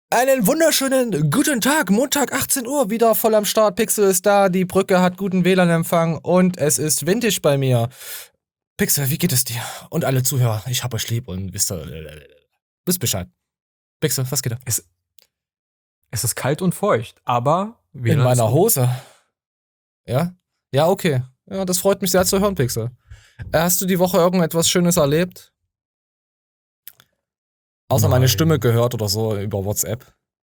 Einen wunderschönen guten Tag, Montag 18 Uhr, wieder voll am Start, Pixel ist da, die Brücke hat guten WLAN-Empfang und es ist windig bei mir. Pixel, wie geht es dir? Und alle Zuhörer, ich hab euch lieb und wisst Bescheid. Pixel, was geht da? Es ist kalt und feucht, aber In WLAN ist meiner gut. Hose. Ja? Ja, okay. Ja, das freut mich sehr zu hören, Pixel. Hast du die Woche irgendetwas Schönes erlebt? Außer meine Stimme Nein, gehört oder so über WhatsApp.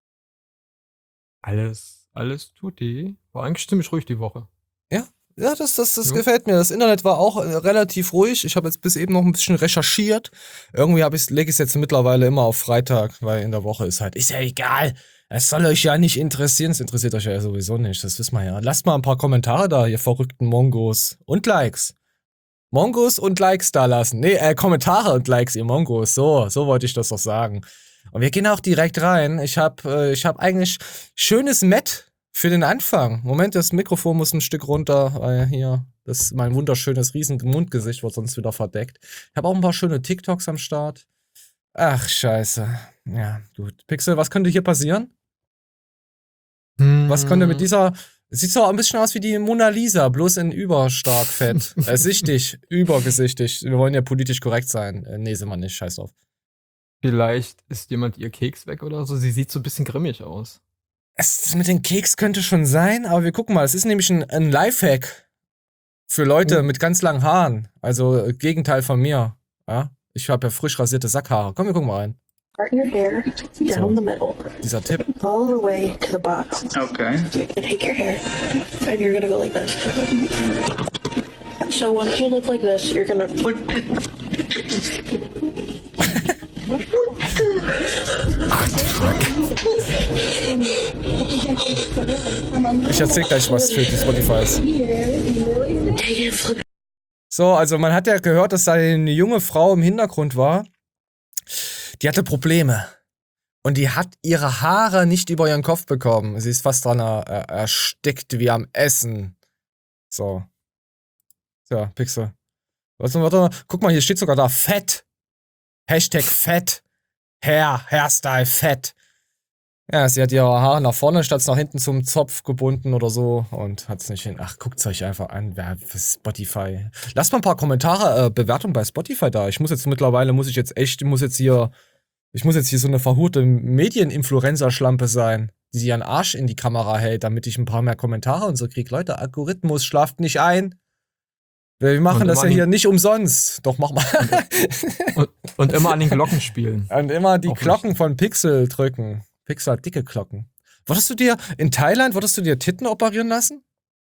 alles tutti. War eigentlich ziemlich ruhig die Woche. Ja, ja, das Ja. gefällt mir. Das Internet war auch relativ ruhig. Ich habe jetzt bis eben noch ein bisschen recherchiert. Irgendwie lege ich es jetzt mittlerweile immer auf Freitag, weil in der Woche ist ja egal. Es soll euch ja nicht interessieren. Es interessiert euch ja sowieso nicht. Das wissen wir ja. Lasst mal ein paar Kommentare da, ihr verrückten Mongos. Und Likes. Mongos und Likes da lassen. Nee, Kommentare und Likes, ihr Mongos. So wollte ich das doch sagen. Und wir gehen auch direkt rein. Ich hab eigentlich schönes Met für den Anfang. Moment, das Mikrofon muss ein Stück runter, weil hier, mein wunderschönes riesen Mundgesicht wird sonst wieder verdeckt. Ich habe auch ein paar schöne TikToks am Start. Ach, scheiße. Ja, gut. Pixel, was könnte hier passieren? Was könnte mit Hm, dieser. Sieht so ein bisschen aus wie die Mona Lisa, bloß in überstark fett. Sichtig, übergesichtig. Wir wollen ja politisch korrekt sein. Nee, sind wir nicht, scheiß drauf. Vielleicht ist jemand ihr Keks weg oder so. Sie sieht so ein bisschen grimmig aus. Es mit den Keks könnte schon sein, aber wir gucken mal. Es ist nämlich ein Lifehack für Leute mit ganz langen Haaren. Also Gegenteil von mir. Ja? Ich habe ja frisch rasierte Sackhaare. Komm, wir gucken mal rein. Start your hair down the middle, Dieser Tipp. all the way to the bottom. Okay. You're gonna take your hair and you're gonna go like this. So once you look like this, you're gonna put. Ich erzähl gleich was für die Spotifys. Take it, flip. So, also man hat ja gehört, dass da eine junge Frau im Hintergrund war. Die hatte Probleme. Und die hat ihre Haare nicht über ihren Kopf bekommen. Sie ist fast dran erstickt wie am Essen. So. Tja, Pixel. Warte, guck mal, hier steht sogar da Fett. Hashtag Fett. Hairstyle Fett. Ja, sie hat ihre Haare nach vorne statt nach hinten zum Zopf gebunden oder so und hat's nicht hin. Ach, guckt's euch einfach an. Wer für Spotify. Lasst mal ein paar Kommentare, Bewertungen bei Spotify da. Ich muss jetzt hier so eine verhurte Medieninfluencer-Schlampe sein, die ihren Arsch in die Kamera hält, damit ich ein paar mehr Kommentare und so krieg. Leute, Algorithmus schlaft nicht ein. Wir machen Und das immer ja an hier den, nicht umsonst. Doch, mach mal. und immer an den Glocken spielen. Und immer die Auch Glocken wichtig. von Pixel drücken. Pixel hat dicke Glocken. Würdest du dir Titten operieren lassen?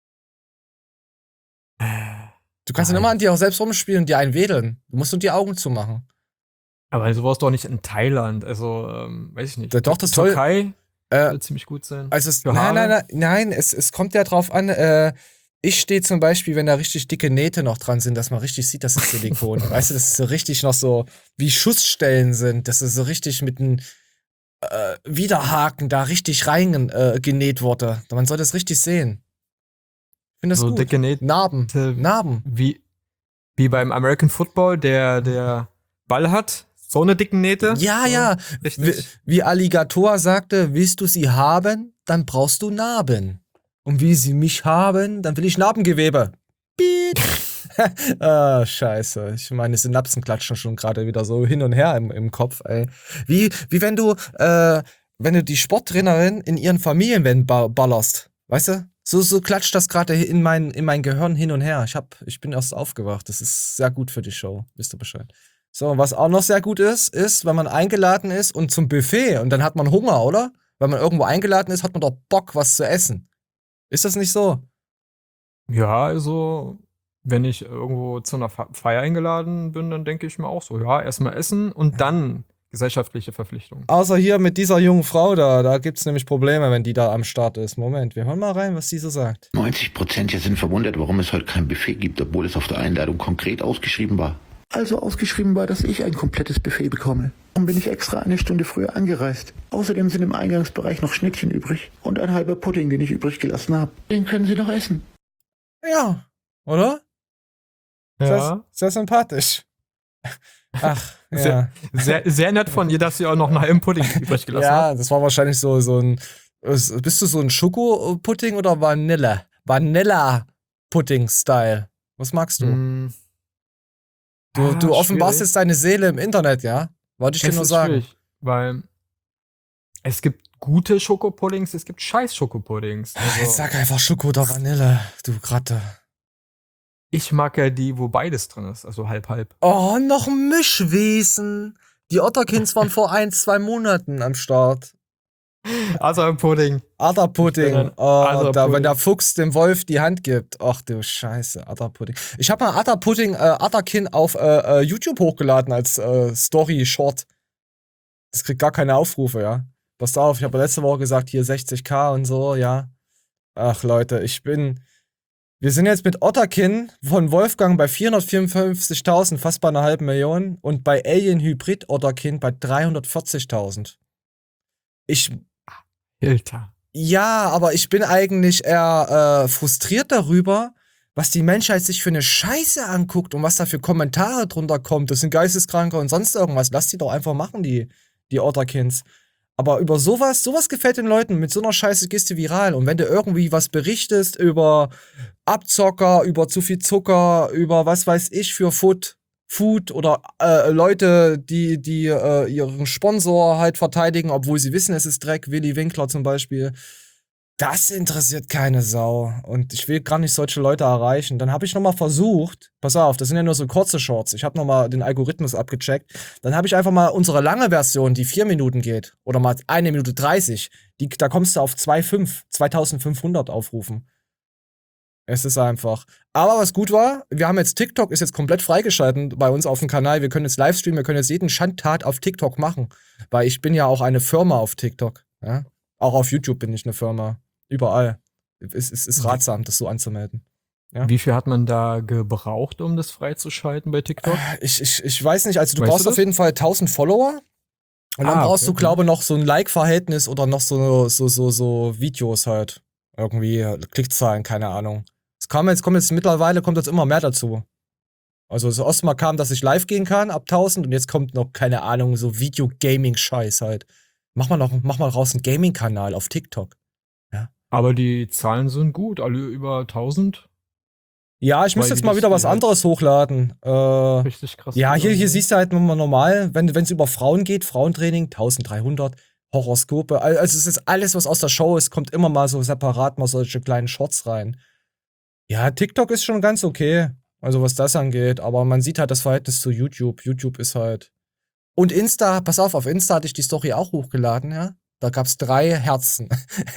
Du kannst dann Nein. immer an dir auch selbst rumspielen und dir einen wedeln. Du musst nur die Augen zumachen. Aber sowas doch nicht in Thailand. Also, weiß ich nicht. Doch, das soll. Türkei Äh, soll ziemlich gut sein. also Für nein, es kommt ja drauf an, ich stehe zum Beispiel, wenn da richtig dicke Nähte noch dran sind, dass man richtig sieht, das ist Silikon. Weißt du, dass es so richtig noch so wie Schussstellen sind, dass es so richtig mit einem Widerhaken da richtig rein genäht wurde. Man soll das richtig sehen. Ich finde das So gut. dicke Nähte. Narben. Wie beim American Football, der Ball hat. So eine dicken Nähte. Ja, so, ja. Richtig. Wie Alligator sagte, willst du sie haben, dann brauchst du Narben. Und wie sie mich haben, dann will ich Narbengewebe. Piep. Ah, scheiße. Meine Synapsen klatschen schon gerade wieder so hin und her im Kopf, ey. Wie wenn du die Sporttrainerin in ihren Familienvan ballerst. Weißt du? So klatscht das gerade in mein Gehirn hin und her. Ich bin erst aufgewacht. Das ist sehr gut für die Show. Wisst ihr Bescheid. So, was auch noch sehr gut ist, wenn man eingeladen ist und zum Buffet und dann hat man Hunger, oder? Wenn man irgendwo eingeladen ist, hat man doch Bock, was zu essen. Ist das nicht so? Ja, also, wenn ich irgendwo zu einer Feier eingeladen bin, dann denke ich mir auch so, ja, erstmal essen und dann gesellschaftliche Verpflichtungen. Außer hier mit dieser jungen Frau da gibt's nämlich Probleme, wenn die da am Start ist. Moment, wir hören mal rein, was sie so sagt. 90% hier sind verwundert, warum es heute kein Buffet gibt, obwohl es auf der Einladung konkret ausgeschrieben war. Also ausgeschrieben war, dass ich ein komplettes Buffet bekomme. Darum bin ich extra eine Stunde früher angereist. Außerdem sind im Eingangsbereich noch Schnittchen übrig und ein halber Pudding, den ich übrig gelassen habe. Den können Sie noch essen. Ja, oder? Ja. Sehr sympathisch. Ach, Ja. Sehr nett von ihr, dass sie auch noch einen halben Pudding übrig gelassen hat. Ja, das war wahrscheinlich so ein. Bist du so ein Schokopudding oder Vanille? Vanilla-Pudding-Style. Was magst du? Du offenbarst jetzt deine Seele im Internet, ja? Wollte ich dir nur sagen. Schwierig, weil es gibt gute Schokopuddings, es gibt scheiß Schokopuddings. Jetzt sag einfach Schoko oder Vanille, du Gratte. Ich mag ja die, wo beides drin ist, also halb. Oh, noch ein Mischwesen. Die Otterkins waren vor 1-2 Monaten am Start. Also Pudding. Adderpudding. Adderpudding. Wenn der Fuchs dem Wolf die Hand gibt. Ach du Scheiße, Adderpudding. Ich habe mal Adderkin auf YouTube hochgeladen als Story-Short. Das kriegt gar keine Aufrufe, ja. Passt auf, ich habe letzte Woche gesagt, hier 60k und so, ja. Ach Leute, wir sind jetzt mit Otterkin von Wolfgang bei 454.000, fast bei 500.000 und bei Alien Hybrid Otterkin bei 340.000. Alter. Ja, aber ich bin eigentlich eher frustriert darüber, was die Menschheit sich für eine Scheiße anguckt und was da für Kommentare drunter kommt. Das sind Geisteskranke und sonst irgendwas. Lass die doch einfach machen, die Otterkins. Aber über sowas gefällt den Leuten. Mit so einer Scheiße gehst du viral. Und wenn du irgendwie was berichtest über Abzocker, über zu viel Zucker, über was weiß ich für Food oder Leute, die ihren Sponsor halt verteidigen, obwohl sie wissen, es ist Dreck, Willy Winkler zum Beispiel. Das interessiert keine Sau. Und ich will gar nicht solche Leute erreichen. Dann habe ich nochmal versucht, pass auf, das sind ja nur so kurze Shorts. Ich habe nochmal den Algorithmus abgecheckt. Dann habe ich einfach mal unsere lange Version, die 4 Minuten geht, oder mal 1 Minute 30, da kommst du auf 2500 Aufrufen. Es ist einfach. Aber was gut war, wir haben jetzt TikTok, ist jetzt komplett freigeschalten bei uns auf dem Kanal. Wir können jetzt Livestreamen, wir können jetzt jeden Schandtat auf TikTok machen. Weil ich bin ja auch eine Firma auf TikTok. Ja? Auch auf YouTube bin ich eine Firma. Überall. Es ist ratsam, das so anzumelden. Ja? Wie viel hat man da gebraucht, um das freizuschalten bei TikTok? Ich weiß nicht, also du Weißt brauchst du auf das? jeden Fall 1000 Follower. Und dann brauchst okay. du, glaube ich, noch so ein Like-Verhältnis oder noch so Videos halt. Irgendwie Klickzahlen, keine Ahnung. Mittlerweile kommt jetzt immer mehr dazu. Also das erste Mal kam, dass ich live gehen kann, ab 1000 und jetzt kommt noch, keine Ahnung, so Video-Gaming-Scheiß halt. Mach mal raus einen Gaming-Kanal auf TikTok. Ja. Aber die Zahlen sind gut, alle über 1000. Ja, ich müsste Weil jetzt die mal das wieder was halt anderes hochladen. Richtig krass. Ja, hier ne? siehst du halt immer normal, wenn es über Frauen geht, Frauentraining, 1300, Horoskope, also es ist alles, was aus der Show ist, kommt immer mal so separat mal solche kleinen Shorts rein. Ja, TikTok ist schon ganz okay, also was das angeht, aber man sieht halt das Verhältnis zu YouTube. YouTube ist halt. Und Insta, pass auf Insta hatte ich die Story auch hochgeladen, ja. Da gab's 3 Herzen.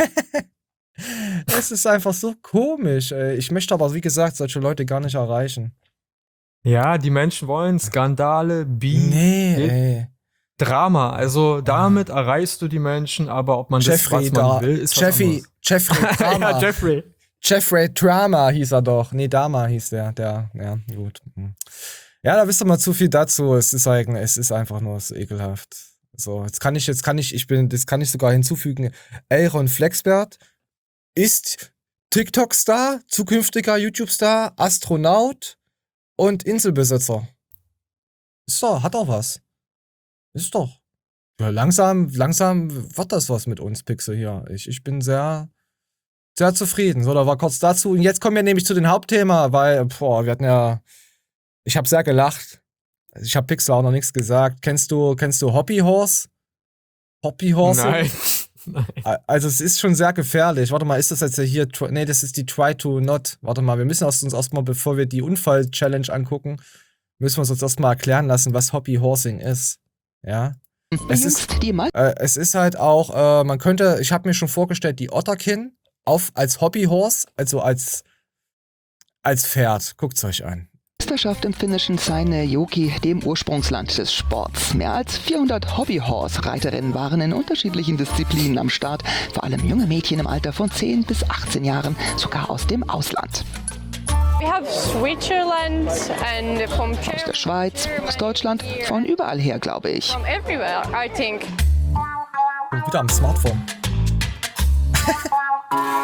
Das ist einfach so komisch, ey. Ich möchte aber, wie gesagt, solche Leute gar nicht erreichen. Ja, die Menschen wollen Skandale, Nee, ey. Drama. Also damit erreichst du die Menschen, aber ob man Jeffrey das, was man will, ist was anderes. Jeffrey Drama. Ja, Jeffrey. Jeffrey Drama hieß er doch. Nee, Dama hieß der. Ja, gut. Ja, da wisst ihr mal zu viel dazu. Es ist einfach nur so ekelhaft. So, das kann ich sogar hinzufügen. Aaron Flexbert ist TikTok-Star, zukünftiger YouTube-Star, Astronaut und Inselbesitzer. Ist doch, hat auch was. Ist doch. Ja, langsam wird das was mit uns, Pixel hier. Ich bin sehr, sehr zufrieden. So, da war kurz dazu. Und jetzt kommen wir nämlich zu dem Hauptthema, weil, ich habe sehr gelacht. Ich habe Pixel auch noch nichts gesagt. Kennst du Hobbyhorse? Hobbyhorse? Nein. Also es ist schon sehr gefährlich. Warte mal, ist das jetzt hier? Nee, das ist die Try to Not. Warte mal, wir müssen uns erstmal, bevor wir die Unfall-Challenge angucken, müssen wir uns erstmal erklären lassen, was Hobbyhorsing ist. Ja. Es ist halt auch, ich habe mir schon vorgestellt, die Otterkin als Hobbyhorse, also als Pferd. Guckt's euch an. Meisterschaft im finnischen Seinäjoki, dem Ursprungsland des Sports. Mehr als 400 Hobbyhorse-Reiterinnen waren in unterschiedlichen Disziplinen am Start, vor allem junge Mädchen im Alter von 10 bis 18 Jahren, sogar aus dem Ausland. We have Switzerland and from Aus der Schweiz, aus Deutschland, von überall her, glaube ich. from everywhere, I think. Und wieder am Smartphone.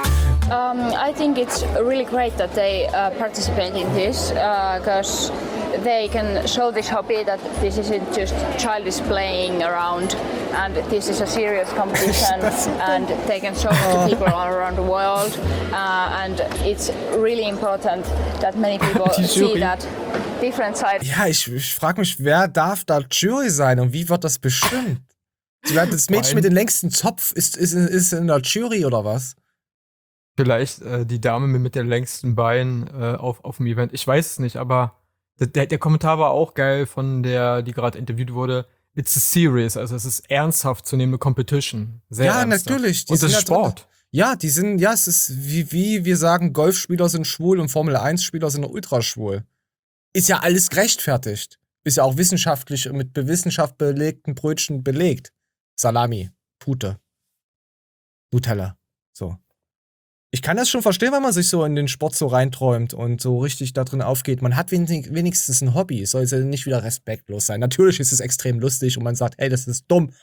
I think it's really great that they participate in this because they can show this hobby that this isn't just childish playing around and this is a serious competition and they can show it to people all around the world and it's really important that many people see that different sides. Ja, ich frage mich, wer darf da Jury sein und wie wird das bestimmt? Das Mädchen mit dem längsten Zopf ist in der Jury oder was? Vielleicht die Dame mit der längsten Bein auf dem Event. Ich weiß es nicht, aber der Kommentar war auch geil von der, die gerade interviewt wurde. It's a serious, also es ist ernsthaft zu nehmende Competition. Sehr ja, ernsthaft. natürlich. Und das ist Sport. Ja, es ist wie wir sagen, Golfspieler sind schwul und Formel-1-Spieler sind ultraschwul. Ist ja alles gerechtfertigt. Ist ja auch wissenschaftlich mit Wissenschaft belegten Brötchen belegt. Salami, Pute, Nutella, so. Ich kann das schon verstehen, wenn man sich so in den Sport so reinträumt und so richtig da drin aufgeht. Man hat wenigstens ein Hobby. Es soll ja nicht wieder respektlos sein. Natürlich ist es extrem lustig und man sagt, ey, das ist dumm.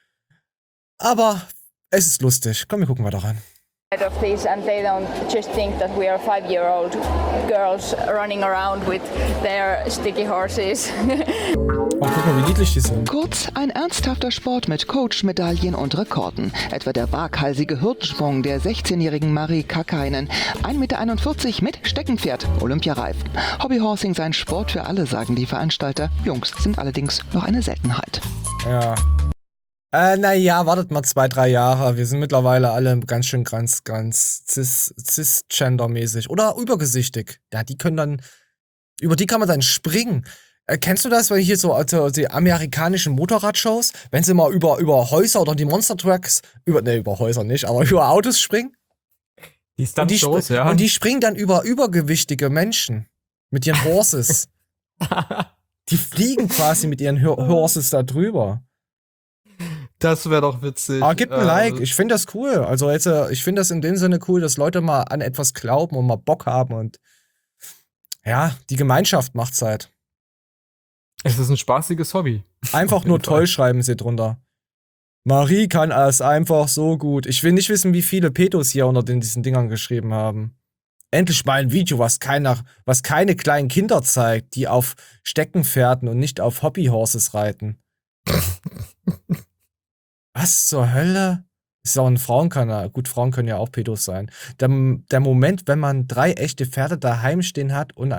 Aber es ist lustig. Komm, wir gucken weiter rein. Of this and they don't just think that we are 5-year-old girls running around with their sticky horses. Oh, guck mal, wie niedlich die sind. Kurz, ein ernsthafter Sport mit Coach, Medaillen und Rekorden. Etwa der waghalsige Hürdensprung der 16-jährigen Marie Kakainen. 1,41 Meter mit Steckenpferd, Olympiareifen. Hobbyhorsing sei ein Sport für alle, sagen die Veranstalter. Jungs sind allerdings noch eine Seltenheit. Ja. Naja, wartet mal 2-3 Jahre. Wir sind mittlerweile alle ganz schön ganz cisgender-mäßig. Oder übergesichtig. Ja, über die kann man dann springen. Kennst du das, weil hier so also die amerikanischen Motorradshows, wenn sie mal über Häuser oder die Monster Trucks, über Häuser nicht, aber über Autos springen? Die Stunt-Shows, ja. Und die springen dann über übergewichtige Menschen. Mit ihren Horses. Die fliegen quasi mit ihren Horses da drüber. Das wäre doch witzig. Aber gib ein Like, ich finde das cool. Also jetzt, ich finde das in dem Sinne cool, dass Leute mal an etwas glauben und mal Bock haben und ja, die Gemeinschaft macht's halt. Es ist ein spaßiges Hobby. Einfach nur toll schreiben sie drunter. Marie kann es einfach so gut. Ich will nicht wissen, wie viele Petos hier unter diesen Dingern geschrieben haben. Endlich mal ein Video, was keine kleinen Kinder zeigt, die auf Steckenpferden und nicht auf Hobbyhorses reiten. Was zur Hölle? Ist auch ein Frauenkanal. Gut, Frauen können ja auch Pedos sein. Der Moment, wenn man 3 echte Pferde daheim stehen hat und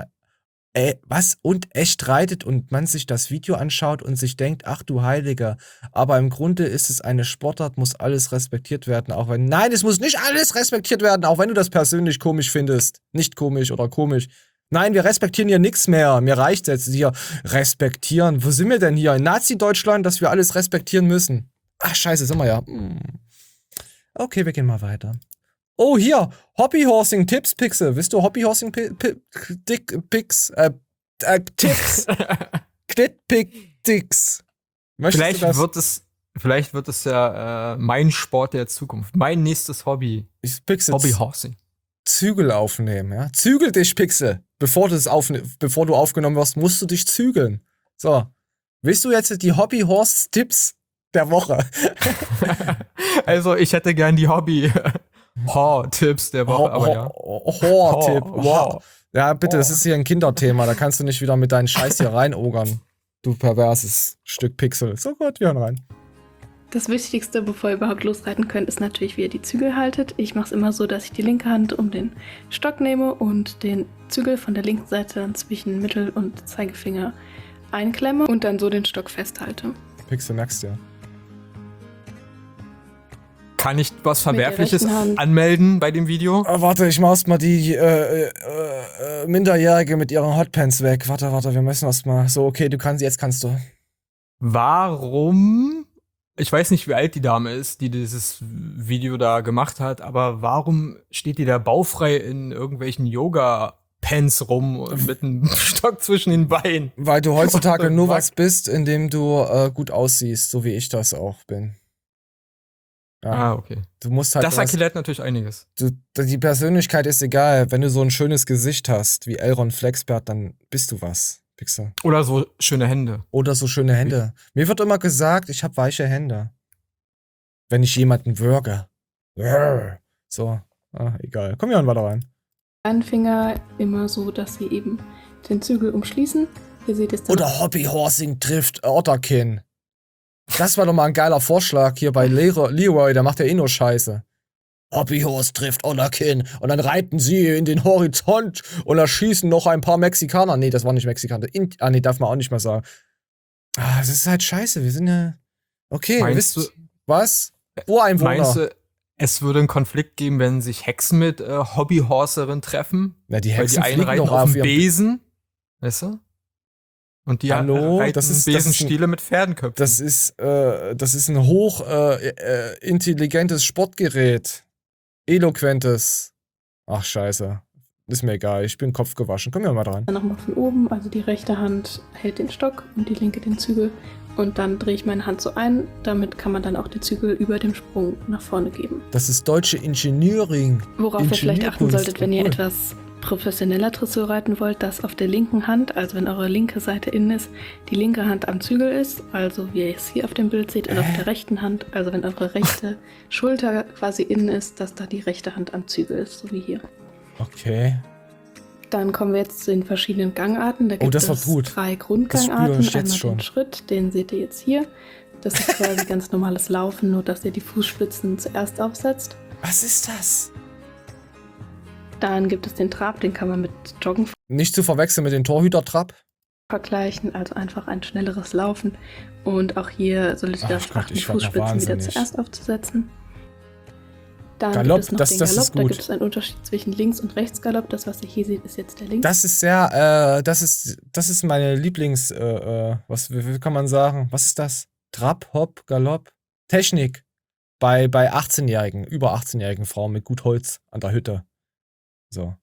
echt reitet und man sich das Video anschaut und sich denkt, ach du Heiliger, aber im Grunde ist es eine Sportart, muss alles respektiert werden, nein, es muss nicht alles respektiert werden, auch wenn du das persönlich komisch findest. Nicht komisch oder komisch. Nein, wir respektieren hier nichts mehr. Mir reicht jetzt hier respektieren. Wo sind wir denn hier? In Nazi-Deutschland, dass wir alles respektieren müssen. Ach, scheiße, sind wir ja. Okay, wir gehen mal weiter. Oh, hier, Hobbyhorsing-Tipps, Pixel. Willst du Hobbyhorsing-Picks? Tipps. Knitpick-Dicks. Vielleicht wird es ja mein Sport der Zukunft. Mein nächstes Hobby. Hobbyhorsing. Zügel aufnehmen, ja. Zügel dich, Pixel. Bevor du aufgenommen wirst, musst du dich zügeln. So. Willst du jetzt die Hobby-Horse-Tipps der Woche? Also, ich hätte gern die Tipps der Woche, aber ja. Tipp. Wow. Ja, bitte, das ist hier ein Kinderthema. Da kannst du nicht wieder mit deinen Scheiß hier reinogern. Du perverses Stück Pixel. So gut, wir hören rein. Das Wichtigste, bevor ihr überhaupt losreiten könnt, ist natürlich, wie ihr die Zügel haltet. Ich mache es immer so, dass ich die linke Hand um den Stock nehme und den Zügel von der linken Seite dann zwischen Mittel- und Zeigefinger einklemme und dann so den Stock festhalte. Pixel merkst du ja. Kann ich was Verwerfliches anmelden bei dem Video? Warte, ich mach erst mal die Minderjährige mit ihren Hotpants weg. Warte, wir müssen erst mal. So, okay, jetzt kannst du. Warum? Ich weiß nicht, wie alt die Dame ist, die dieses Video da gemacht hat, aber warum steht die da baufrei in irgendwelchen Yoga-Pants rum mit einem Stock zwischen den Beinen? Weil du heutzutage nur was bist, indem du gut aussiehst, so wie ich das auch bin. Ja. Okay. Du musst halt das erklärt natürlich einiges. Die Persönlichkeit ist egal. Wenn du so ein schönes Gesicht hast, wie Elron Flexbert, dann bist du was, Pixel. Oder so schöne Hände. Mir wird immer gesagt, ich habe weiche Hände. Wenn ich jemanden würge. So, egal. Komm, wir hören weiter rein. Einen Finger immer so, dass sie eben den Zügel umschließen Hier seht ihr es dann. Oder Hobbyhorsing trifft Otterkin. Das war doch mal ein geiler Vorschlag hier bei Leroy, der macht ja eh nur Scheiße. Hobbyhorse trifft Otterkin und dann reiten sie in den Horizont und erschießen noch ein paar Mexikaner. Nee, das waren nicht Mexikaner. Nee, darf man auch nicht mehr sagen. Das ist halt scheiße, wir sind ja... Okay, Meinst wisst was? Ureinwohner. Meinst du, es würde einen Konflikt geben, wenn sich Hexen mit Hobbyhorserinnen treffen? Na, die Weil Hexen die einen fliegen reiten doch auf auf dem ihrem... Besen, weißt du? Und die Hallo? reiten Das ist Besenstiele mit Pferdenköpfen. Das ist ein hoch intelligentes Sportgerät. Eloquentes. Ach, scheiße. Ist mir egal, ich bin Kopf gewaschen. Kommen wir mal dran. Dann nochmal von oben, also die rechte Hand hält den Stock und die linke den Zügel. Und dann drehe ich meine Hand so ein, damit kann man dann auch die Zügel über dem Sprung nach vorne geben. Das ist deutsche Engineering. Worauf ihr vielleicht achten Ingenieurkunst. solltet, wenn ihr Cool. etwas professioneller Dressur reiten wollt, dass auf der linken Hand, also wenn eure linke Seite innen ist, die linke Hand am Zügel ist, also wie ihr es hier auf dem Bild seht, und auf der rechten Hand, also wenn eure rechte Schulter quasi innen ist, dass da die rechte Hand am Zügel ist, so wie hier. Okay. Dann kommen wir jetzt zu den verschiedenen Gangarten. Da Oh, gibt das war es gut. 3 Das Grundgangarten. spüre ich jetzt Einmal schon. den Schritt, den seht ihr jetzt hier. Das ist quasi ganz normales Laufen, nur dass ihr die Fußspitzen zuerst aufsetzt. Was ist das? Dann gibt es den Trab, den kann man mit Joggen Nicht zu verwechseln mit dem Torhüter-Trab. vergleichen, also einfach ein schnelleres Laufen. Und auch hier solltet ihr Ach darauf Gott, achten, ich werd noch Fußspitzen wieder wahnsinnig. zuerst aufzusetzen. Dann Galopp, gibt es noch das den ist Galopp, da gut. gibt es einen Unterschied zwischen Links- und Rechtsgalopp. Das, was ihr hier seht, ist jetzt der Links. Das ist sehr, das ist meine Lieblings, wie kann man sagen? Was ist das? Trab, Hop, Galopp? Technik. Bei 18-Jährigen, über 18-jährigen Frauen mit gut Holz an der Hütte. So.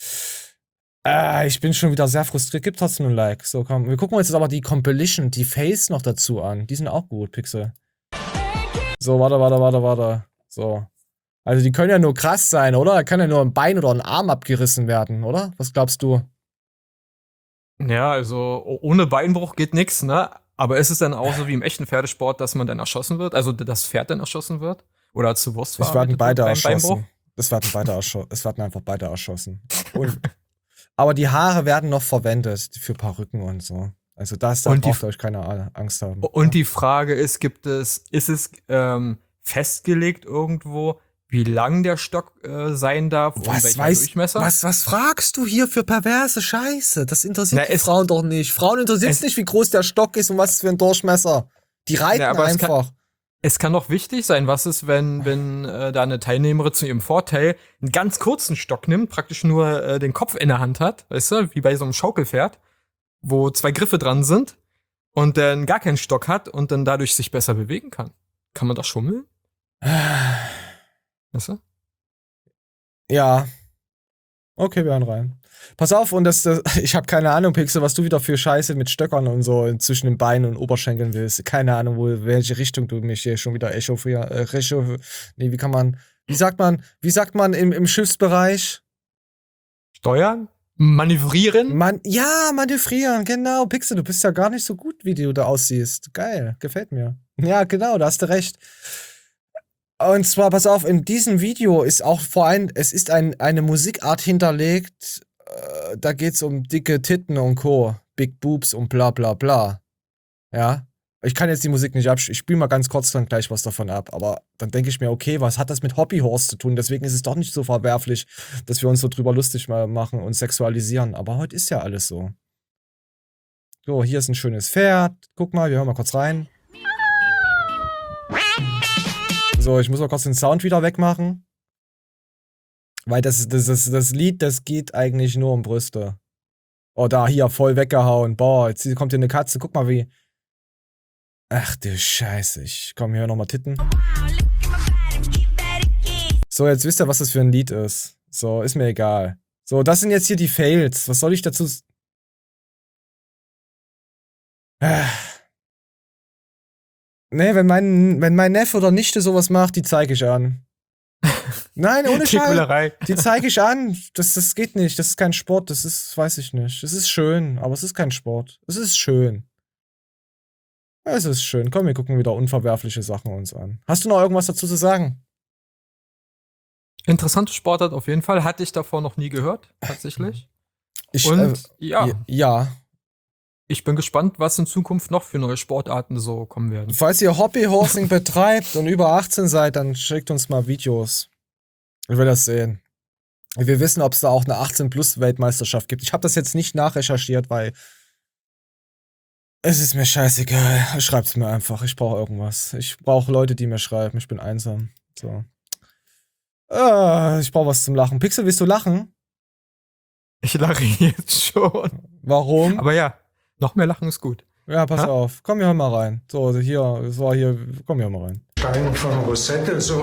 Ich bin schon wieder sehr frustriert. Gib trotzdem ein Like. So, komm. Wir gucken uns jetzt aber die Compilation, die Face noch dazu an. Die sind auch gut, Pixel. So, warte. So. Also die können ja nur krass sein, oder? Da kann ja nur ein Bein oder ein Arm abgerissen werden, oder? Was glaubst du? Ja, also ohne Beinbruch geht nix, ne? Aber ist es dann auch so wie im echten Pferdesport, dass man dann erschossen wird? Also das Pferd dann erschossen wird? Oder zu Wurst Es werden verarbeitet beide wird beim Beinbruch? erschossen. Es werden einfach beide erschossen. Aber die Haare werden noch verwendet für Perücken und so. Also da braucht ihr euch keine Angst haben. Und die Frage ist, ist es festgelegt irgendwo, wie lang der Stock sein darf und welcher Durchmesser? Was fragst du hier für perverse Scheiße? Das interessiert Na, die Frauen doch nicht. Frauen interessiert es nicht, wie groß der Stock ist und was für ein Durchmesser. Die reiten aber einfach. Es kann doch wichtig sein, was ist, wenn da eine Teilnehmerin zu ihrem Vorteil einen ganz kurzen Stock nimmt, praktisch nur den Kopf in der Hand hat, weißt du, wie bei so einem Schaukelpferd, wo 2 Griffe dran sind und dann gar keinen Stock hat und dann dadurch sich besser bewegen kann. Kann man das schummeln? Weißt du? Ja. Okay, wir hören rein. Pass auf, und ich habe keine Ahnung, Pixel, was du wieder für Scheiße mit Stöckern und so zwischen den Beinen und Oberschenkeln willst. Keine Ahnung, welche Richtung du mich hier schon wieder wie sagt man im Schiffsbereich? Steuern? Manövrieren? Manövrieren, genau. Pixel, du bist ja gar nicht so gut, wie du da aussiehst. Geil, gefällt mir. Ja, genau, da hast du recht. Und zwar, pass auf, in diesem Video ist auch es ist eine Musikart hinterlegt, da geht's um dicke Titten und Co., Big Boobs und bla bla bla. Ja, ich kann jetzt die Musik nicht abspielen, ich spiele mal ganz kurz dann gleich was davon ab, aber dann denke ich mir, okay, was hat das mit Hobbyhorse zu tun? Deswegen ist es doch nicht so verwerflich, dass wir uns so drüber lustig machen und sexualisieren, aber heute ist ja alles so. So, hier ist ein schönes Pferd, guck mal, wir hören mal kurz rein. So, ich muss mal kurz den Sound wieder wegmachen. Weil das Lied, das geht eigentlich nur um Brüste. Oh, da, hier, voll weggehauen. Boah, jetzt kommt hier eine Katze. Guck mal, wie... Ach du Scheiße, ich komme hier nochmal titten. So, jetzt wisst ihr, was das für ein Lied ist. So, ist mir egal. So, das sind jetzt hier die Fails. Was soll ich dazu... Nee, wenn mein Neffe oder Nichte sowas macht, die zeige ich an. Nein, ohne Scheiß. Die zeige ich an. Das geht nicht. Das ist kein Sport. Das ist, weiß ich nicht. Das ist schön, aber es ist kein Sport. Es ist schön. Es ist schön. Komm, wir gucken wieder unverwerfliche Sachen uns an. Hast du noch irgendwas dazu zu sagen? Interessante Sportart auf jeden Fall. Hatte ich davor noch nie gehört, tatsächlich. Ja. Ja. Ich bin gespannt, was in Zukunft noch für neue Sportarten so kommen werden. Falls ihr Hobbyhorsing betreibt und über 18 seid, dann schickt uns mal Videos. Ich will das sehen. Wir wissen, ob es da auch eine 18-Plus-Weltmeisterschaft gibt. Ich habe das jetzt nicht nachrecherchiert, weil es ist mir scheißegal. Schreibt's mir einfach. Ich brauche irgendwas. Ich brauche Leute, die mir schreiben. Ich bin einsam. So. Ich brauche was zum Lachen. Pixel, willst du lachen? Ich lache jetzt schon. Warum? Aber ja, noch mehr lachen ist gut. Ja, pass Ha? auf. Komm, wir hören mal rein. So, also hier, es war hier. Komm, wir hören mal rein. Stein von Rosette, so.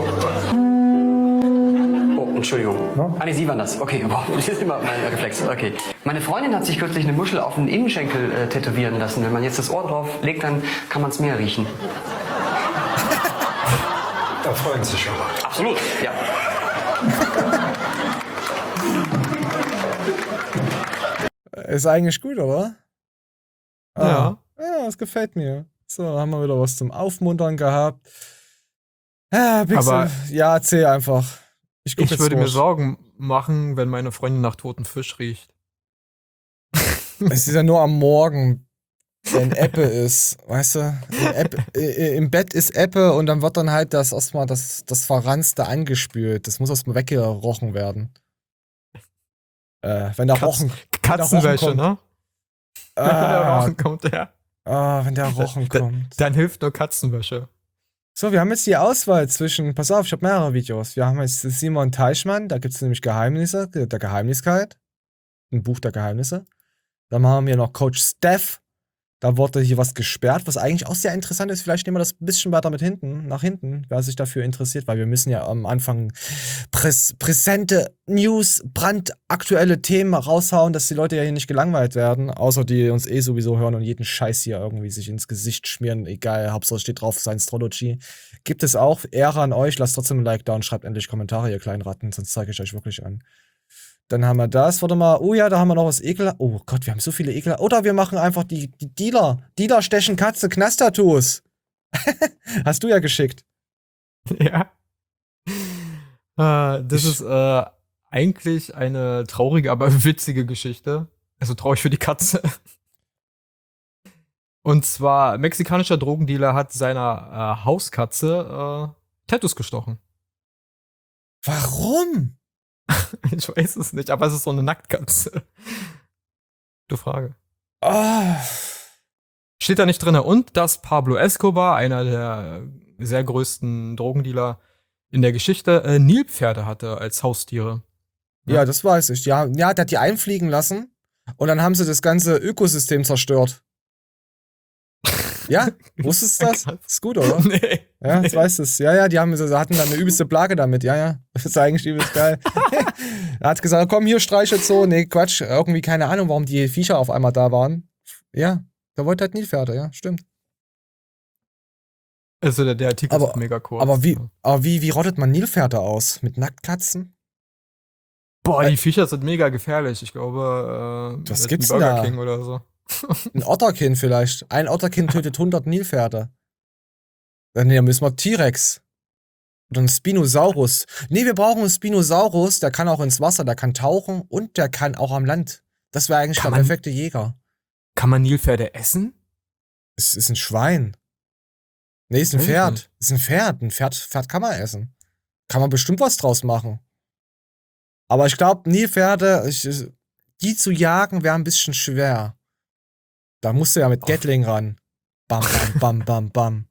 Oh, Entschuldigung. Ah, nee, Sie waren das. Okay, wow, das ist immer mein Reflex. Okay. Meine Freundin hat sich kürzlich eine Muschel auf den Innenschenkel tätowieren lassen. Wenn man jetzt das Ohr drauf legt, dann kann man es mehr riechen. Da freuen Sie sich schon mal. Absolut, ja. Ist eigentlich gut, oder? Ja. Ja, das gefällt mir. So, haben wir wieder was zum Aufmuntern gehabt. Ja, Pixel. Aber ja, erzähl einfach. Ich guck Ich jetzt würde mir durch. Sorgen machen, wenn meine Freundin nach totem Fisch riecht. Es ist ja nur am Morgen, wenn Ebbe ist, weißt du? Im Bett ist Ebbe und dann wird dann halt das erstmal das Verranzte angespült. Das muss erstmal weggerochen werden. Wenn der Rochen. Katzenwäsche, kommt. ne? Wenn der Ah, Rochen kommt, ja. wenn der Rochen kommt. Dann hilft nur Katzenwäsche. So, wir haben jetzt die Auswahl zwischen, pass auf, ich habe mehrere Videos. Wir haben jetzt Simon Teichmann, da gibt es nämlich Geheimnisse, der Geheimniskeit. Ein Buch der Geheimnisse. Dann haben wir noch Coach Steph. Da wurde hier was gesperrt, was eigentlich auch sehr interessant ist. Vielleicht nehmen wir das ein bisschen weiter nach hinten, wer sich dafür interessiert, weil wir müssen ja am Anfang präsente News, brandaktuelle Themen raushauen, dass die Leute ja hier nicht gelangweilt werden, außer die uns sowieso hören und jeden Scheiß hier irgendwie sich ins Gesicht schmieren. Egal, Hauptsache steht drauf Science-Trology. Gibt es auch. Ehre an euch. Lasst trotzdem ein Like da und schreibt endlich Kommentare, ihr kleinen Ratten, sonst zeige ich euch wirklich an. Dann haben wir das, warte mal, oh ja, da haben wir noch was Ekel. Oh Gott, wir haben so viele Ekel. Oder wir machen einfach die Dealer. Dealer stechen Katze, Knast-Tattoos. Hast du ja geschickt. Ja. Das ist eigentlich eine traurige, aber witzige Geschichte. Also traurig für die Katze. Und zwar, mexikanischer Drogendealer hat seiner Hauskatze Tattoos gestochen. Warum? Ich weiß es nicht, aber es ist so eine Nacktkatze. Gute Frage. Oh. Steht da nicht drin. Und dass Pablo Escobar, einer der sehr größten Drogendealer in der Geschichte, Nilpferde hatte als Haustiere. Ja, das weiß ich. Ja, der hat die einfliegen lassen und dann haben sie das ganze Ökosystem zerstört. Ja, wusstest du das? Ist gut, oder? Nee. Ja, das weißt du es. Ja, die hatten dann eine übelste Plage damit. Ja. Das ist eigentlich übelst geil. Er hat gesagt, komm, hier streich jetzt so. Nee, Quatsch. Irgendwie keine Ahnung, warum die Viecher auf einmal da waren. Ja, der wollte halt Nilpferde, ja, stimmt. Also der Artikel ist mega kurz. Aber wie rottet man Nilpferde aus? Mit Nacktkatzen? Boah, die Viecher sind mega gefährlich. Ich glaube, Was mit gibt's einem Burger da? King oder so. Ein Otterkin vielleicht. Ein Otterkin tötet 100 Nilpferde. Dann müssen wir T-Rex. Oder ein Spinosaurus. Nee, wir brauchen einen Spinosaurus, der kann auch ins Wasser, der kann tauchen und der kann auch am Land. Das wäre eigentlich der perfekte Jäger. Kann man Nilpferde essen? Es ist ein Schwein. Nee, ist ein Weiß ich Pferd. nicht. Ist ein Pferd. Ein Pferd kann man essen. Kann man bestimmt was draus machen. Aber ich glaube, Nilpferde, die zu jagen, wäre ein bisschen schwer. Da musst du ja mit Gatling ran. Bam, bam, bam, bam, bam.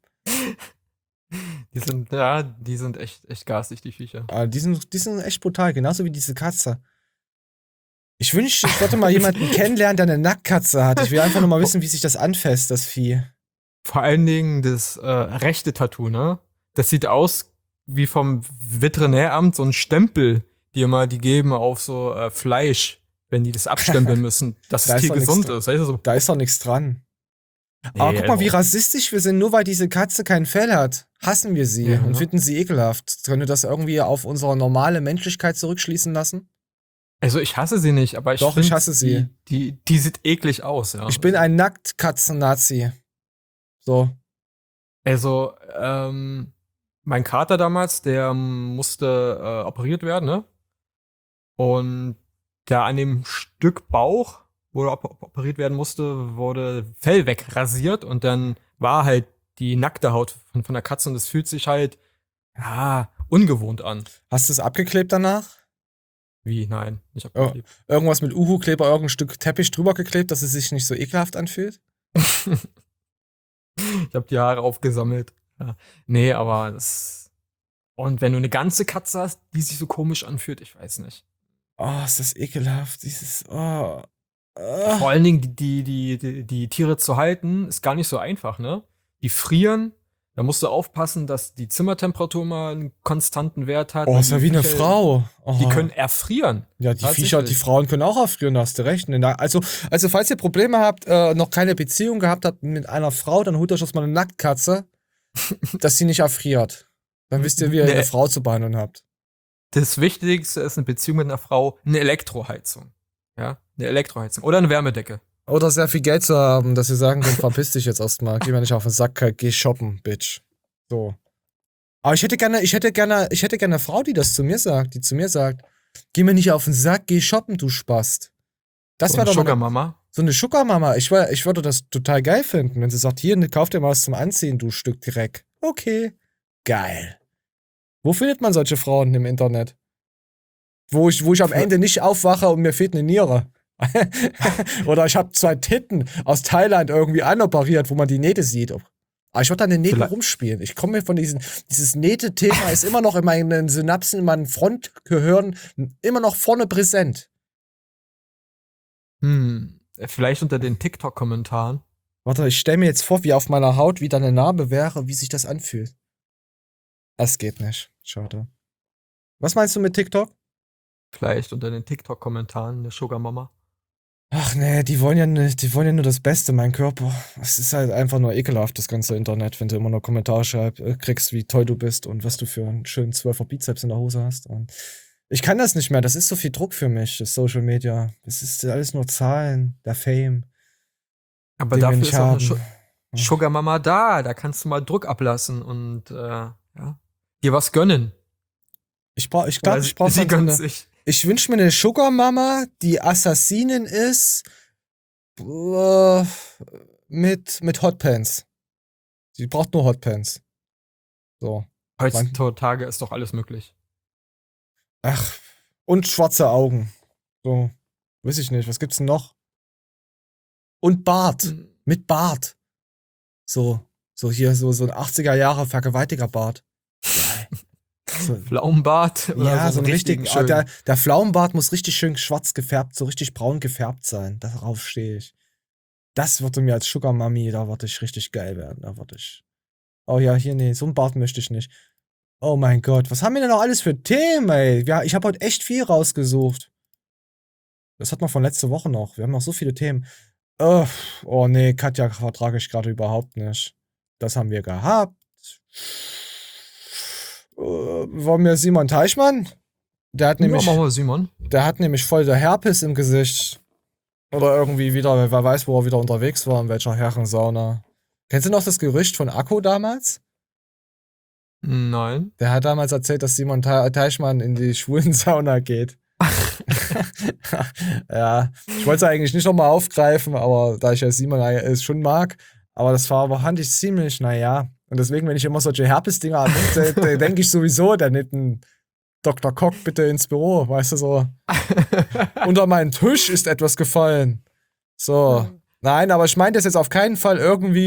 Die sind echt garstig, die Viecher. Aber die sind echt brutal, genauso wie diese Katze. Ich wünschte, ich wollte mal jemanden kennenlernen, der eine Nacktkatze hat. Ich will einfach nur mal wissen, wie sich das anfasst, das Vieh. Vor allen Dingen das rechte Tattoo, ne? Das sieht aus wie vom Veterinäramt so ein Stempel, die geben auf so Fleisch, wenn die das abstempeln müssen, dass Da das ist Tier doch nichts gesund dran. ist. Weißt du, so. Da ist doch nichts dran. Aber guck mal, wie rassistisch wir sind, nur weil diese Katze kein Fell hat. Hassen wir sie Ja, und ne? finden sie ekelhaft. Können wir das irgendwie auf unsere normale Menschlichkeit zurückschließen lassen? Also ich hasse sie nicht, aber ich Doch, find, ich hasse sie. Die sieht eklig aus, ja. Ich bin ein Nacktkatzen-Nazi. So. Also, mein Kater damals, der musste operiert werden, ne? Und da an dem Stück Bauch wo er operiert werden musste, wurde Fell wegrasiert und dann war halt die nackte Haut von der Katze und es fühlt sich halt, ja, ungewohnt an. Hast du es abgeklebt danach? Wie? Nein, nicht abgeklebt. Irgendwas mit Uhu-Kleber, irgendein Stück Teppich drüber geklebt, dass es sich nicht so ekelhaft anfühlt? Ich habe die Haare aufgesammelt. Ja. Nee, aber das. Und wenn du eine ganze Katze hast, die sich so komisch anfühlt, ich weiß nicht. Oh, ist das ekelhaft. Dieses. Oh. Vor allen Dingen die Tiere zu halten, ist gar nicht so einfach, ne? Die frieren, da musst du aufpassen, dass die Zimmertemperatur mal einen konstanten Wert hat. Oh, ist ja wie eine Frau. Oh. Die können erfrieren. Ja, die Viecher, die Frauen können auch erfrieren, da hast du recht. Also, falls ihr Probleme habt, noch keine Beziehung gehabt habt mit einer Frau, dann holt euch erstmal eine Nacktkatze, dass sie nicht erfriert. Dann wisst ihr, wie ihr eine Frau zu behandeln habt. Das Wichtigste ist eine Beziehung mit einer Frau, eine Elektroheizung. Ja, eine Elektroheizung. Oder eine Wärmedecke. Oder sehr viel Geld zu haben, dass sie sagen können, verpiss dich jetzt erstmal, geh mir nicht auf den Sack, geh shoppen, Bitch. So. Aber ich hätte gerne eine Frau, die das zu mir sagt, geh mir nicht auf den Sack, geh shoppen, du Spast. Das wäre doch Sugar Mama. So eine Sugar Mama. Ich würde das total geil finden, wenn sie sagt, hier, kauf dir mal was zum Anziehen, du Stück Dreck. Okay. Geil. Wo findet man solche Frauen im Internet? Wo ich am Ende nicht aufwache und mir fehlt eine Niere. Oder ich habe 2 Titten aus Thailand irgendwie anoperiert, wo man die Nähte sieht. Aber ich würde da eine Nähte rumspielen. Ich komme mir von dieses Nähte-Thema ist immer noch in meinen Synapsen, in meinem Frontgehirn immer noch vorne präsent. Vielleicht unter den TikTok-Kommentaren. Warte, ich stelle mir jetzt vor, wie auf meiner Haut wieder eine Narbe wäre, wie sich das anfühlt. Das geht nicht. Schade. Was meinst du mit TikTok? Vielleicht unter den TikTok-Kommentaren der Sugar Mama. Ach nee, die wollen ja nur das Beste, mein Körper. Es ist halt einfach nur ekelhaft, das ganze Internet, wenn du immer nur Kommentare kriegst, wie toll du bist und was du für einen schönen 12er Bizeps in der Hose hast. Und ich kann das nicht mehr, das ist so viel Druck für mich, das Social Media. Das ist alles nur Zahlen, der Fame. Aber dafür ist auch eine Sugar Mama da kannst du mal Druck ablassen und ja, dir was gönnen. Ich wünsche mir eine Sugar Mama, die Assassinin ist, mit Hotpants. Sie braucht nur Hotpants. So. Heutzutage ist doch alles möglich. Ach, und schwarze Augen. So, weiß ich nicht, was gibt's denn noch? Und Bart. Mit Bart. So hier, so ein 80er-Jahre Vergewaltiger-Bart. So. Pflaumenbart? Oder ja, so ein richtig. Der Pflaumenbart muss richtig schön schwarz gefärbt, so richtig braun gefärbt sein. Darauf stehe ich. Das würde mir als Sugar Mami, da würde ich richtig geil werden. Da würde ich. Oh ja, hier, nee, so ein Bart möchte ich nicht. Oh mein Gott, was haben wir denn noch alles für Themen, ey? Ja, ich habe heute echt viel rausgesucht. Das hat man von letzter Woche noch. Wir haben noch so viele Themen. Oh nee, Katja vertrage ich gerade überhaupt nicht. Das haben wir gehabt. Wollen wir Simon Teichmann? Der hat nämlich. Ja, machen wir Simon. Der hat nämlich voll der Herpes im Gesicht. Oder irgendwie wieder, wer weiß, wo er wieder unterwegs war, in welcher Herrensauna. Kennst du noch das Gerücht von Akku damals? Nein. Der hat damals erzählt, dass Simon Teichmann in die Schwulensauna geht. Ja, ich wollte es eigentlich nicht nochmal aufgreifen, aber da ich ja Simon es schon mag, aber das war aber handlich ziemlich, naja. Und deswegen, wenn ich immer solche Herpes-Dinger habe, denke ich sowieso, der nimmt einen Dr. Koch bitte ins Büro, weißt du so. Unter meinen Tisch ist etwas gefallen. So. Nein, aber ich meine das jetzt auf keinen Fall irgendwie.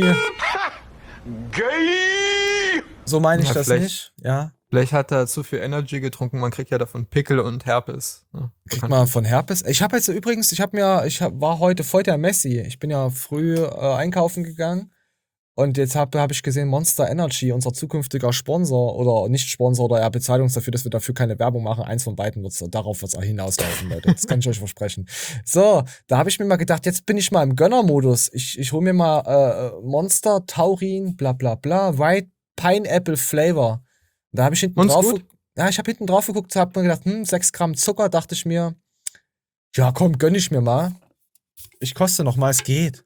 Gay! So meine ich das nicht, ja. Vielleicht hat er zu viel Energy getrunken, man kriegt ja davon Pickel und Herpes. Ja, kriegt man von Herpes? Ich habe jetzt übrigens, war heute voll der Messi. Ich bin ja früh einkaufen gegangen. Und jetzt hab ich gesehen, Monster Energy, unser zukünftiger Sponsor oder nicht Sponsor, oder er bezahlt uns dafür, dass wir dafür keine Werbung machen. Eins von beiden darauf wird's auch hinauslaufen, Leute. Das kann ich euch versprechen. So, da habe ich mir mal gedacht, jetzt bin ich mal im Gönnermodus. Ich hole mir mal Monster, Taurin, bla bla bla, White Pineapple Flavor. Da habe ich hinten drauf. Ja, ich habe hinten drauf geguckt, hab mir gedacht, 6 Gramm Zucker, dachte ich mir, ja komm, gönn ich mir mal. Ich koste noch mal, es geht.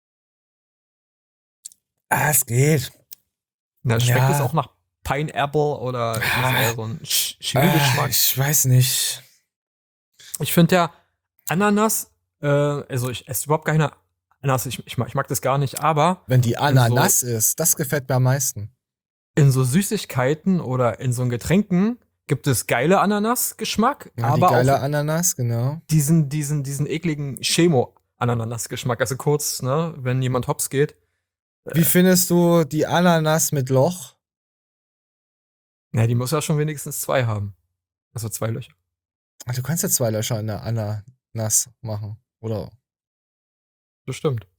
Es geht. Na, schmeckt es auch nach Pineapple oder so ein Chili-Geschmack? Ich weiß nicht. Ich finde ja, Ananas Also ich esse überhaupt keine Ananas, ich mag das gar nicht, aber Wenn die Ananas ist, das gefällt mir am meisten. in so Süßigkeiten oder in so Getränken gibt es geile Ananas-Geschmack, Ja, die aber geile auch Ananas, genau. diesen ekligen Chemo-Ananas-Geschmack. Also kurz, ne, wenn jemand hops geht. Wie findest du die Ananas mit Loch? Na, die muss ja schon wenigstens 2 haben. Also 2 Löcher. Ach, du kannst ja 2 Löcher in der Ananas machen, oder? Bestimmt.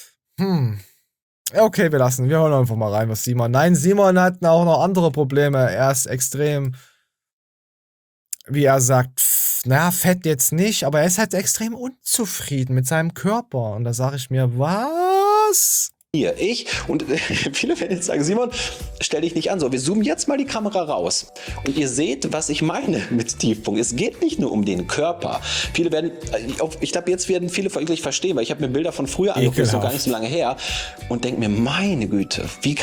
Ja, okay, wir hören einfach mal rein, was Simon. Nein, Simon hat auch noch andere Probleme. Er ist extrem, wie er sagt, naja, fett jetzt nicht, aber er ist halt extrem unzufrieden mit seinem Körper. Und da sage ich mir, was? Hier, und viele werden jetzt sagen, Simon, stell dich nicht an. So, wir zoomen jetzt mal die Kamera raus. Und ihr seht, was ich meine mit Tiefpunkt. Es geht nicht nur um den Körper. Viele werden, ich glaube, jetzt werden viele wirklich verstehen, weil ich habe mir Bilder von früher angeguckt, ist noch gar nicht so lange her, und denke mir, meine Güte, wie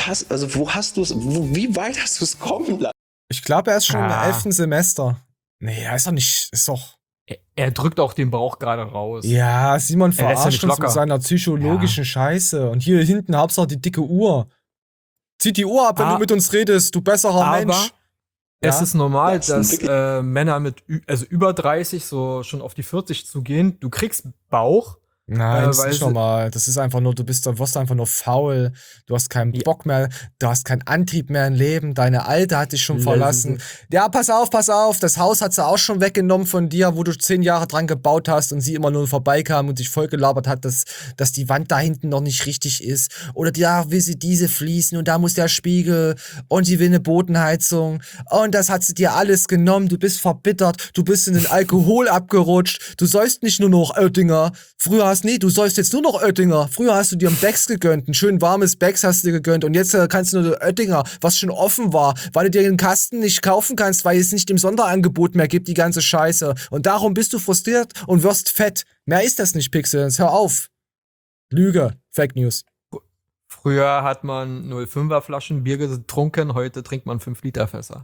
weit hast du es kommen lassen? Ich glaube, er ist schon im 11. Semester. Nee, er ist doch nicht, ist doch... Er drückt auch den Bauch gerade raus. Ja, Simon Er lässt ja verarscht nicht uns locker. mit seiner psychologischen Scheiße. Und hier hinten Hauptsache die dicke Uhr. Zieh die Uhr ab, wenn du mit uns redest, du besserer Mensch. Es ist normal, Ja, dass Männer mit über 30 so schon auf die 40 zugehen. Du kriegst Bauch. Nein, das ist weil nicht normal. Das ist einfach nur, du wirst einfach nur faul. Du hast keinen Bock mehr, du hast keinen Antrieb mehr im Leben. Deine Alte hat dich schon verlassen. Ja, pass auf. Das Haus hat sie auch schon weggenommen von dir, wo du 10 Jahre dran gebaut hast und sie immer nur vorbeikam und dich vollgelabert hat, dass die Wand da hinten noch nicht richtig ist. Oder ja, will sie diese Fliesen und da muss der Spiegel und sie will eine Bodenheizung. Und das hat sie dir alles genommen. Du bist verbittert. Du bist in den Alkohol abgerutscht. Du säufst nicht nur noch Oettinger. Du säufst jetzt nur noch Oettinger. Früher hast du dir ein Becks gegönnt, ein schön warmes Becks hast du dir gegönnt und jetzt kannst du nur Oettinger, was schon offen war, weil du dir den Kasten nicht kaufen kannst, weil es nicht im Sonderangebot mehr gibt, die ganze Scheiße. Und darum bist du frustriert und wirst fett. Mehr ist das nicht, Pixel. Jetzt hör auf. Lüge. Fake News. Früher hat man 0,5er Flaschen Bier getrunken, heute trinkt man 5-Liter Fässer.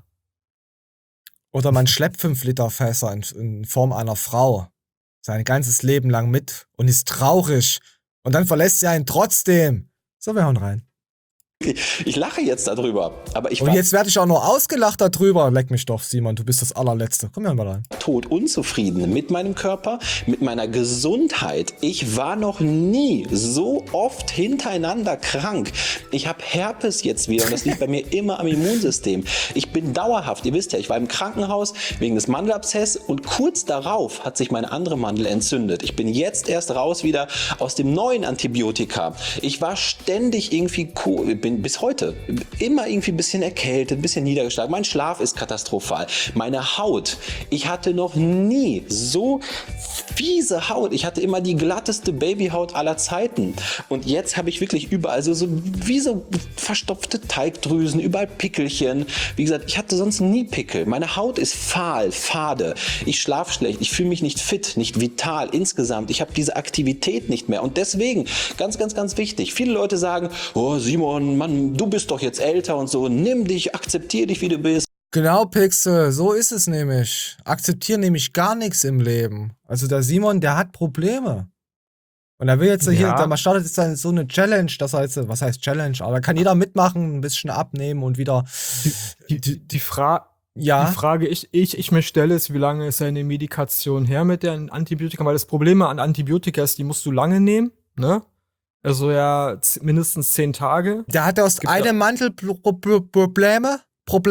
Oder man schleppt 5 Liter Fässer in Form einer Frau sein ganzes Leben lang mit und ist traurig. Und dann verlässt sie einen trotzdem. So, wir hauen rein. Ich lache jetzt darüber, aber Und jetzt werde ich auch noch ausgelacht darüber. Leck mich doch, Simon, du bist das allerletzte. Komm mal rein. tot unzufrieden mit meinem Körper, mit meiner Gesundheit. Ich war noch nie so oft hintereinander krank. Ich habe Herpes jetzt wieder und das liegt bei mir immer am Immunsystem. Ich bin dauerhaft, ihr wisst ja, ich war im Krankenhaus wegen des Mandelabszess und kurz darauf hat sich meine andere Mandel entzündet. Ich bin jetzt erst raus wieder aus dem neuen Antibiotika. Ich war ständig irgendwie bin bis heute immer irgendwie ein bisschen erkältet, ein bisschen niedergeschlagen. Mein Schlaf ist katastrophal. Meine Haut. Ich hatte noch nie so fiese Haut. Ich hatte immer die glatteste Babyhaut aller Zeiten. Und jetzt habe ich wirklich überall so wie so verstopfte Teigdrüsen, überall Pickelchen. Wie gesagt, ich hatte sonst nie Pickel. Meine Haut ist fahl, fade. Ich schlafe schlecht. Ich fühle mich nicht fit, nicht vital insgesamt. Ich habe diese Aktivität nicht mehr. Und deswegen, ganz, ganz, ganz wichtig, viele Leute sagen, oh Simon, Mann, du bist doch jetzt älter und so, nimm dich, akzeptiere dich, wie du bist. Genau, Pixel, so ist es nämlich. Akzeptieren nämlich gar nichts im Leben. Also der Simon, der hat Probleme. Und er will jetzt hier, da startet jetzt dann so eine Challenge, das heißt, was heißt Challenge? Aber da kann jeder mitmachen, ein bisschen abnehmen und wieder. Die Frage, ich mir stelle, ist, wie lange ist seine Medikation her mit den Antibiotika? Weil das Problem an Antibiotika ist, die musst du lange nehmen, ne? Also ja, mindestens 10 Tage. Der hat aus einem Mantelprobleme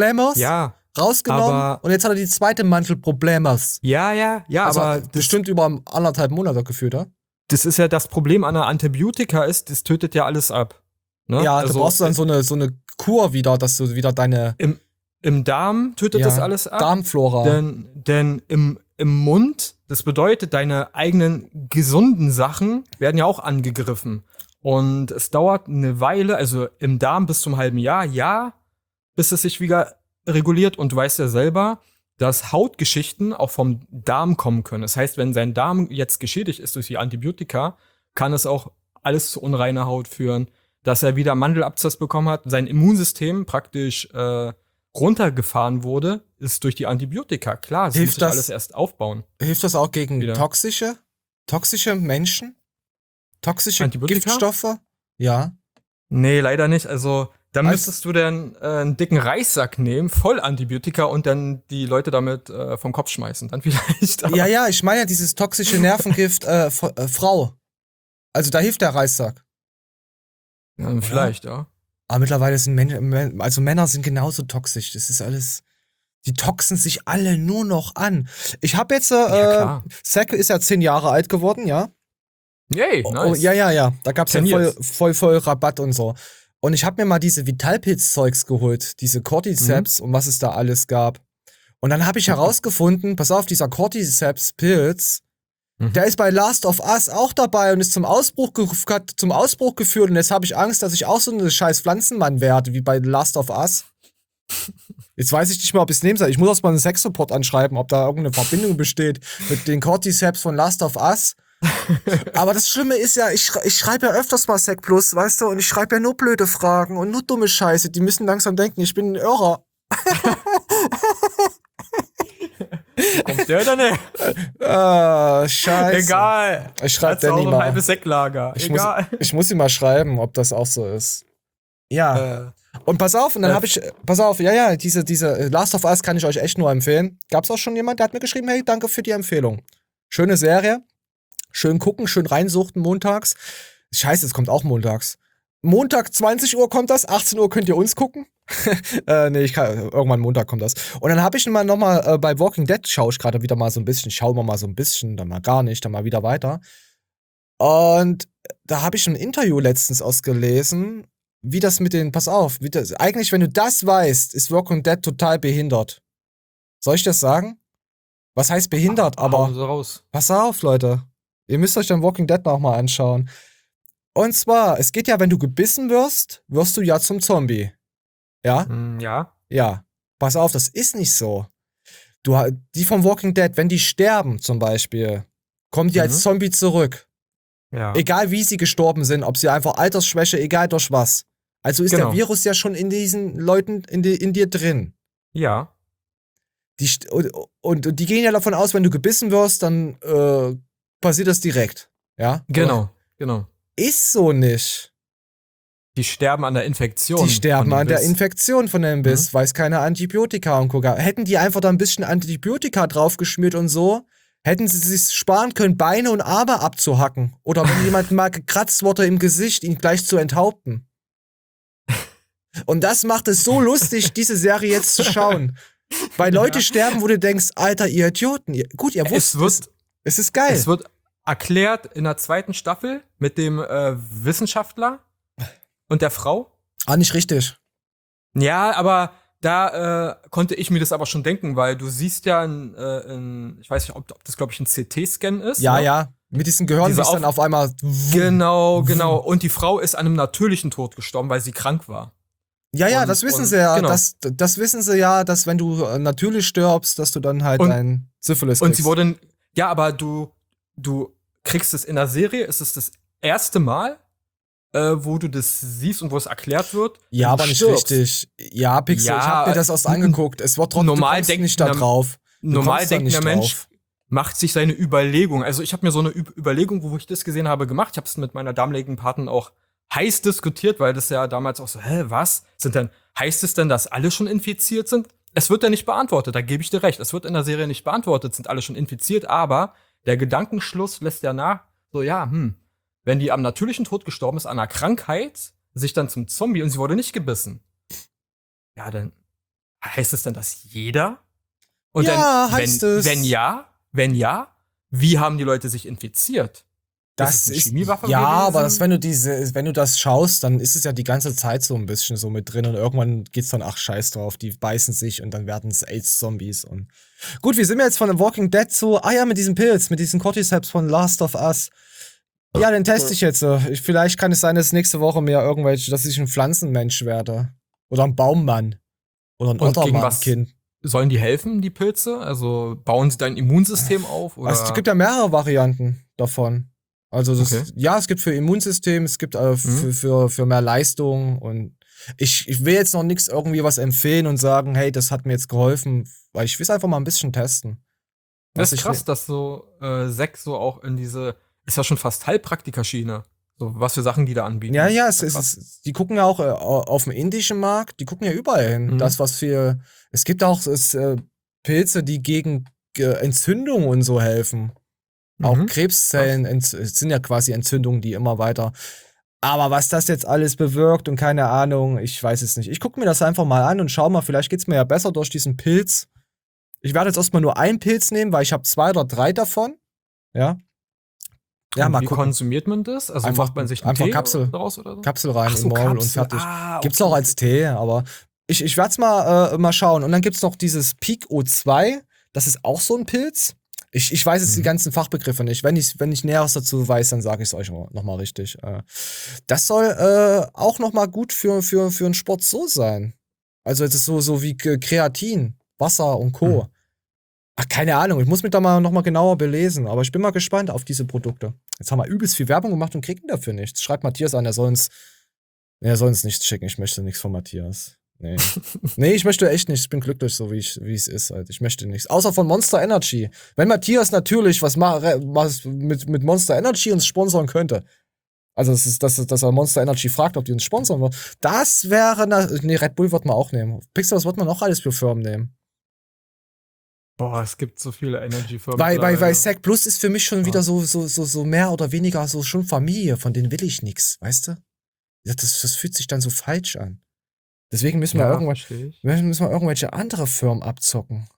rausgenommen und jetzt hat er die zweite Mantelproblemes. Ja, also aber bestimmt über 1,5 Monate geführt, ja? Das ist ja das Problem an der Antibiotika ist, das tötet ja alles ab. Ne? Ja, also, du brauchst dann so eine Kur wieder, dass du wieder deine Im Darm tötet das alles ab. Darmflora. Denn im Mund, das bedeutet, deine eigenen gesunden Sachen werden ja auch angegriffen. Und es dauert eine Weile, also im Darm bis zum halben Jahr, bis es sich wieder reguliert. Und du weißt ja selber, dass Hautgeschichten auch vom Darm kommen können. Das heißt, wenn sein Darm jetzt geschädigt ist durch die Antibiotika, kann es auch alles zu unreiner Haut führen, dass er wieder Mandelabszess bekommen hat, sein Immunsystem praktisch runtergefahren wurde, ist durch die Antibiotika. Klar, das muss sich alles erst aufbauen. Hilft das auch gegen toxische Toxische Menschen? Toxische Antibiotika? Giftstoffe? Ja. Nee, leider nicht. Also, da Also- müsstest du dann einen dicken Reissack nehmen, voll Antibiotika und dann die Leute damit vom Kopf schmeißen. Dann vielleicht. aber- Ja, ich meine ja dieses toxische Nervengift Frau. Also da hilft der Reissack. Ja, vielleicht, ja. Aber mittlerweile sind Männer sind genauso toxisch. Das ist alles. Die toxen sich alle nur noch an. Ich habe jetzt, klar. Zack ist ja 10 Jahre alt geworden, ja. Yay, Oh, nice. ja. Da gab's ja 10 voll, years. voll Rabatt und so. Und ich habe mir mal diese Vitalpilz-Zeugs geholt, diese Cordyceps und was es da alles gab. Und dann habe ich herausgefunden, pass auf, dieser Cordyceps-Pilz, der ist bei Last of Us auch dabei und ist hat zum Ausbruch geführt. Und jetzt habe ich Angst, dass ich auch so eine scheiß Pflanzenmann werde, wie bei Last of Us. Jetzt weiß ich nicht mal, ob ich es nehmen soll. Ich muss erst mal einen Sex-Support anschreiben, ob da irgendeine Verbindung besteht mit den Cordyceps von Last of Us. Aber das Schlimme ist ja, ich schreibe ja öfters mal Sec Plus, weißt du, und ich schreibe ja nur blöde Fragen und nur dumme Scheiße. Die müssen langsam denken, ich bin ein Irrer. Kommt der oder nicht? Scheiße. Egal. Ich schreibe Hat's auch Danny ein mal. halbes Säcklager. Egal. Ich muss ihm mal schreiben, ob das auch so ist. Ja. Und pass auf, und dann habe ich, diese Last of Us kann ich euch echt nur empfehlen. Gab's auch schon jemand, der hat mir geschrieben, hey, danke für die Empfehlung. Schöne Serie. Schön gucken, schön reinsuchten montags. Scheiße, es kommt auch montags. Montag 20 Uhr kommt das, 18 Uhr könnt ihr uns gucken. Irgendwann Montag kommt das. Und dann habe ich nochmal bei Walking Dead schaue ich gerade wieder mal so ein bisschen, schauen wir mal so ein bisschen, dann mal gar nicht, dann mal wieder weiter. Und da habe ich ein Interview letztens ausgelesen, wie das mit den, pass auf, eigentlich, wenn du das weißt, ist Walking Dead total behindert. Soll ich das sagen? Was heißt behindert? Aber So raus. pass auf, Leute. Ihr müsst euch dann Walking Dead nochmal anschauen. Und zwar, es geht ja, wenn du gebissen wirst, wirst du ja zum Zombie. Ja? Ja. Ja. Pass auf, das ist nicht so. Die vom Walking Dead, wenn die sterben zum Beispiel, kommen die als Zombie zurück. Ja. Egal wie sie gestorben sind, ob sie einfach Altersschwäche, egal durch was. Also ist der Virus ja schon in diesen Leuten, in dir drin. Ja. Und die gehen ja davon aus, wenn du gebissen wirst, dann passiert das direkt. Ja? Genau. Ist so nicht. Die sterben an der Infektion. Die sterben von dem an der Biss. Infektion von dem Biss, weil es keine Antibiotika und Coca. Hätten die einfach da ein bisschen Antibiotika draufgeschmiert und so, hätten sie sich sparen können, Beine und Arme abzuhacken. Oder wenn jemand mal gekratzt wurde im Gesicht, ihn gleich zu enthaupten. Und das macht es so lustig, diese Serie jetzt zu schauen. Weil Leute sterben, wo du denkst, Alter, ihr Idioten. Gut, ihr wusst es ist geil. Es wird erklärt in der 2. Staffel mit dem Wissenschaftler und der Frau. Nicht richtig. Ja, aber da konnte ich mir das aber schon denken, weil du siehst ja ich weiß nicht, ob das, glaube ich, ein CT-Scan ist. Ja, ne? ja. Mit diesem Gehirn ist dann auf einmal. Genau. Und die Frau ist an einem natürlichen Tod gestorben, weil sie krank war. Ja, das wissen sie ja. Genau. Das wissen sie ja, dass wenn du natürlich stirbst, dass du dann halt ein Syphilis kriegst. Und sie wurde, ja, aber du kriegst es in der Serie, es ist das erste Mal, wo du das siehst und wo es erklärt wird. Ja, aber nicht stirbst. richtig. Ja, Pixel, Ja, ich hab mir das erst angeguckt. Es wird trotzdem normal nicht da drauf. Normal denkender Mensch macht sich seine Überlegung. Also ich habe mir so eine Überlegung, wo ich das gesehen habe, gemacht. Ich habe es mit meiner damaligen Partnerin auch heiß diskutiert, weil das ja damals auch so, was? Heißt es denn, dass alle schon infiziert sind? Es wird ja nicht beantwortet, da gebe ich dir recht. Es wird in der Serie nicht beantwortet, sind alle schon infiziert, aber der Gedankenschluss lässt ja nach, so wenn die am natürlichen Tod gestorben ist, an einer Krankheit, sich dann zum Zombie und sie wurde nicht gebissen. Ja, dann heißt es denn, dass jeder? Und ja, dann, heißt es. Wenn ja, wie haben die Leute sich infiziert? Das eine ist Chemiewaffe ja, gewesen? aber wenn du das schaust, dann ist es ja die ganze Zeit so ein bisschen so mit drin und irgendwann geht's dann, ach scheiß drauf, die beißen sich und dann werden es AIDS-Zombies und gut, wie sind wir jetzt von The Walking Dead zu, mit diesem Pilz, mit diesen Cordyceps von Last of Us. Ja, den teste ich jetzt. Vielleicht kann es sein, dass nächste Woche dass ich ein Pflanzenmensch werde. Oder ein Baummann. Oder ein Ottermann-Kind. Sollen die helfen, die Pilze? Also bauen sie dein Immunsystem auf? Oder? Also, es gibt ja mehrere Varianten davon. Also es gibt für Immunsystem, es gibt für mehr Leistung und ich will jetzt noch nichts irgendwie was empfehlen und sagen, hey, das hat mir jetzt geholfen, weil ich will es einfach mal ein bisschen testen. Das ist krass, dass so Zack so auch in diese, ist ja schon fast Heilpraktikerschiene. So, was für Sachen die da anbieten. Ja, Das ist krass. die gucken ja auch auf dem indischen Markt, die gucken ja überall hin. Mhm. Das, es gibt auch Pilze, die gegen Entzündung und so helfen. Auch Krebszellen es sind ja quasi Entzündungen, die immer weiter. Aber was das jetzt alles bewirkt und keine Ahnung, ich weiß es nicht. Ich gucke mir das einfach mal an und schau mal, vielleicht geht's mir ja besser durch diesen Pilz. Ich werde jetzt erstmal nur einen Pilz nehmen, weil ich habe 2 oder 3 davon. Ja. Ja, Und mal wie gucken. konsumiert man das? Also Einfach- macht man sich einen einfach Tee Kapsel. draus oder so? Kapsel rein Ach so, in den Maul und Kapsel. fertig. Ah, Gibt's okay. auch als Tee, aber ich werde es mal schauen. Und dann gibt's noch dieses Peak O2. Das ist auch so ein Pilz. Ich weiß jetzt die ganzen Fachbegriffe nicht. Wenn ich Näheres dazu weiß, dann sage ich es euch nochmal richtig. Das soll auch nochmal gut für einen Sport so sein. Also es ist so wie Kreatin, Wasser und Co. Ach, keine Ahnung, ich muss mich da mal nochmal genauer belesen. Aber ich bin mal gespannt auf diese Produkte. Jetzt haben wir übelst viel Werbung gemacht und kriegen dafür nichts. Schreibt Matthias an, er soll uns nichts schicken. Ich möchte nichts von Matthias. Nee. Nee, ich möchte echt nicht. Ich bin glücklich, so wie es ist. Halt. Ich möchte nichts. Außer von Monster Energy. Wenn Matthias natürlich was mit Monster Energy uns sponsern könnte. Also, dass er Monster Energy fragt, ob die uns sponsern wollen. Das wäre. Nee, Red Bull wird man auch nehmen. Pixar, was wird man auch alles für Firmen nehmen? Boah, es gibt so viele Energy-Firmen. Weil Sack Plus ist für mich schon wieder so mehr oder weniger so schon Familie. Von denen will ich nichts, weißt du? Das fühlt sich dann so falsch an. Deswegen müssen wir irgendwelche andere Firmen abzocken.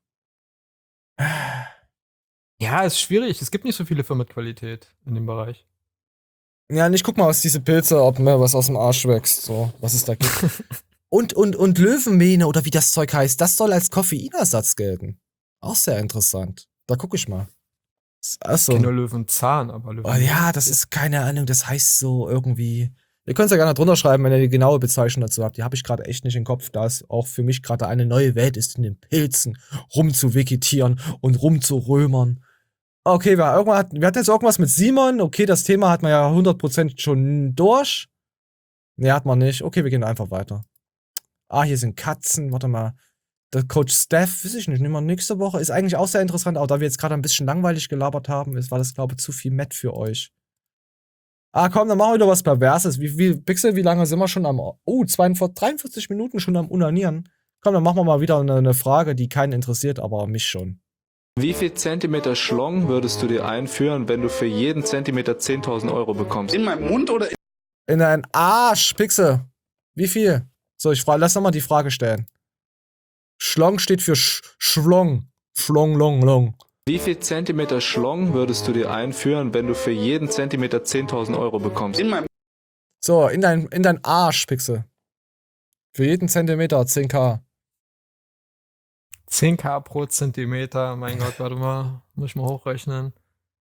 Ja, ist schwierig. Es gibt nicht so viele Firmen mit Qualität in dem Bereich. Ja, und ich guck mal, was diese Pilze, ob mir was aus dem Arsch wächst, so, was es da gibt. und Löwenmähne oder wie das Zeug heißt, das soll als Koffeinersatz gelten. Auch sehr interessant. Da guck ich mal. Achso. Ich kenne nur Löwenzahn, aber Oh ja, das ist keine Ahnung, das heißt so irgendwie. Ihr könnt es ja gerne drunter schreiben, wenn ihr die genaue Bezeichnung dazu habt. Die habe ich gerade echt nicht im Kopf, da es auch für mich gerade eine neue Welt ist, in den Pilzen rumzuvegetieren und rumzurömern. Okay, wir hatten jetzt irgendwas mit Simon. Okay, das Thema hat man ja 100% schon durch. Nee, hat man nicht. Okay, wir gehen einfach weiter. Ah, hier sind Katzen. Warte mal. Der Coach Steph, weiß ich nicht, nehmen wir nächste Woche. Ist eigentlich auch sehr interessant, aber da wir jetzt gerade ein bisschen langweilig gelabert haben, war das, glaube ich, zu viel Matt für euch. Ah, komm, dann machen wir wieder was Perverses. Pixel, wie lange sind wir schon am. 43 Minuten schon am Unanieren. Komm, dann machen wir mal wieder eine Frage, die keinen interessiert, aber mich schon. Wie viel Zentimeter Schlong würdest du dir einführen, wenn du für jeden Zentimeter 10.000 Euro bekommst? In meinem Mund oder in deinen Arsch, Pixel. Wie viel? So, lass nochmal die Frage stellen. Schlong steht für Schlong. Schlong, long, long. Wie viel Zentimeter Schlong würdest du dir einführen, wenn du für jeden Zentimeter 10.000 Euro bekommst? So, in dein Arsch, Pixel. Für jeden Zentimeter 10.000. 10.000 pro Zentimeter, mein Gott, warte mal, muss ich mal hochrechnen.